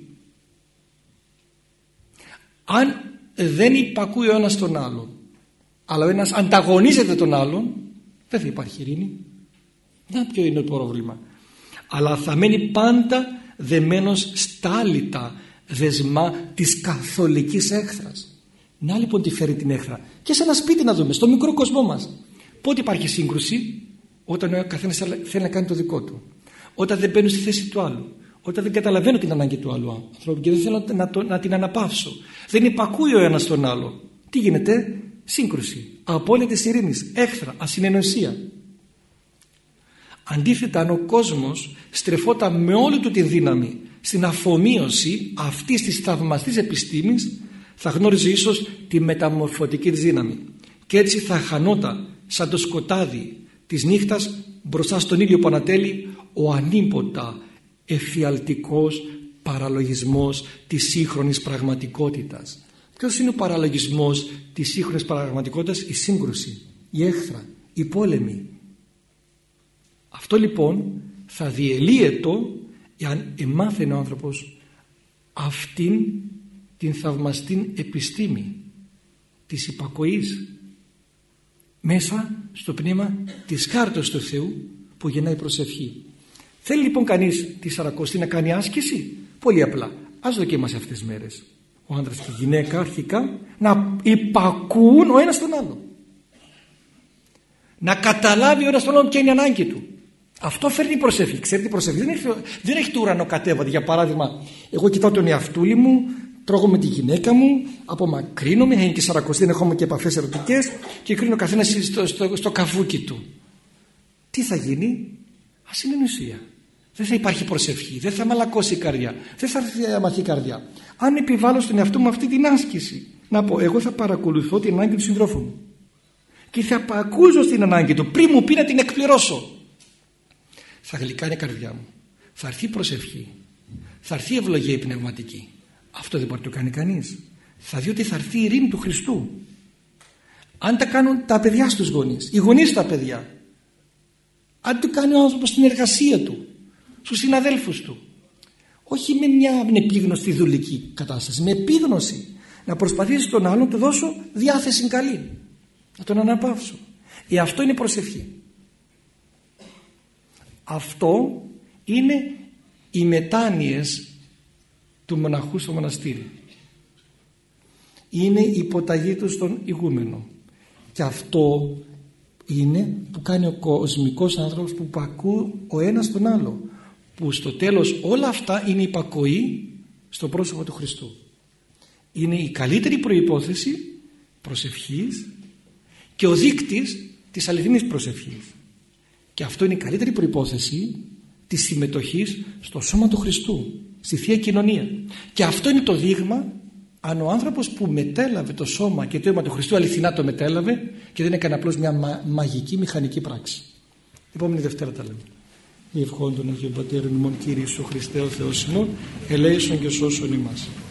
Αν δεν υπακούει ο ένας τον άλλον, αλλά ο ένας ανταγωνίζεται τον άλλον, δεν θα υπάρχει ειρήνη. Να ποιο είναι το πρόβλημα. Αλλά θα μένει πάντα δεμένος στα άλυτα δεσμά της καθολικής έχθρας. Να λοιπόν τι φέρει την έχθρα. Και σε ένα σπίτι να δούμε, στο μικρό κόσμο μας. Πότε υπάρχει σύγκρουση? Όταν ο καθένας θέλει να κάνει το δικό του. Όταν δεν μπαίνω στη θέση του άλλου. Όταν δεν καταλαβαίνω την ανάγκη του άλλου ανθρώπου και δεν θέλω να, το, να την αναπαύσω. Δεν υπακούει ο ένας τον άλλο. Τι γίνεται? Σύγκρουση, απόλυτης ειρήνης, έχθρα, ασυνεννοησία. Αντίθετα, αν ο κόσμος στρεφόταν με όλη του τη δύναμη στην αφομοίωση αυτής της θαυμαστής επιστήμης, θα γνώριζε ίσως τη μεταμορφωτική της δύναμη και έτσι θα χανόταν σαν το σκοτάδι της νύχτας μπροστά στον ήλιο που ανατέλει ο ανίποτα εφιαλτικός παραλογισμός της σύγχρονης πραγματικότητας. Ποιος είναι ο παραλογισμός της σύγχρονης πραγματικότητας? Η σύγκρουση, η έχθρα, η πόλεμη. Αυτό λοιπόν θα διελύετο εάν εμάθαινε ο άνθρωπος αυτήν την θαυμαστή επιστήμη της υπακοής μέσα στο πνεύμα της χάρτας του Θεού που γεννάει προσευχή. Θέλει λοιπόν κανείς τη Σαρακοστή να κάνει άσκηση? Πολύ απλά. Ας δοκίμασε αυτές τις μέρες ο άντρας και η γυναίκα αρχικά να υπακούν ο ένας τον άλλο, να καταλάβει ο ένας τον άλλο ποια είναι η ανάγκη του. Αυτό φέρνει προσευχή. Ξέρετε, η προσευχή δεν έχει, δεν έχει το ουρανοκατέβατη. Για παράδειγμα, εγώ κοιτάω τον εαυτούλη μου, τρώγω με τη γυναίκα μου, απομακρύνομαι, είναι και Σαρακοστή, έχουμε και επαφές ερωτικές και κρίνω ο καθένας στο, στο, στο καβούκι του. Τι θα γίνει? Ασυνεννοησία. Δεν θα υπάρχει προσευχή, δεν θα μαλακώσει η καρδιά, δεν θα μαθεί η καρδιά. Αν επιβάλλω στον εαυτό μου αυτή την άσκηση, να πω, εγώ θα παρακολουθώ την ανάγκη του συντρόφου μου και θα ακούσω στην ανάγκη του πριν μου πει να την εκπληρώσω, θα γλυκάνει η καρδιά μου, θα έρθει η προσευχή, θα έρθει η ευλογία η πνευματική. Αυτό δεν μπορεί να το κάνει κανείς. Θα δει ότι θα έρθει η ειρήνη του Χριστού. Αν τα κάνουν τα παιδιά στους γονείς, οι γονείς στα παιδιά, αν το κάνει ο άνθρωπος στην εργασία του, στους συναδέλφους του, όχι με μια επίγνωστη δουλική κατάσταση, με επίγνωση, να προσπαθήσει τον άλλον να του δώσω διάθεση καλή, να τον αναπαύσω. Ε, αυτό είναι προσευχή. Αυτό είναι οι μετάνοιες του μοναχού στο μοναστήρι. Είναι η υποταγή του στον ηγούμενο. Και αυτό είναι που κάνει ο κοσμικός άνθρωπος, που υπακούει ο ένας τον άλλο, που στο τέλος όλα αυτά είναι υπακοή στο πρόσωπο του Χριστού. Είναι η καλύτερη προϋπόθεση προσευχής και ο δείκτης της αληθινής προσευχής. Και αυτό είναι η καλύτερη προϋπόθεση της συμμετοχής στο σώμα του Χριστού, στη Θεία Κοινωνία. Και αυτό είναι το δείγμα αν ο άνθρωπος που μετέλαβε το σώμα και το αίμα του Χριστού αληθινά το μετέλαβε και δεν έκανε απλώς μια μα, μαγική μηχανική πράξη. Επόμενη Δευτέρα τα λέμε. Ευχών των Αγίων Πατέρων ημών, Κύριε Ιησού Χριστέ ο Θεός ημών, ελέησον και σώσον ημάς.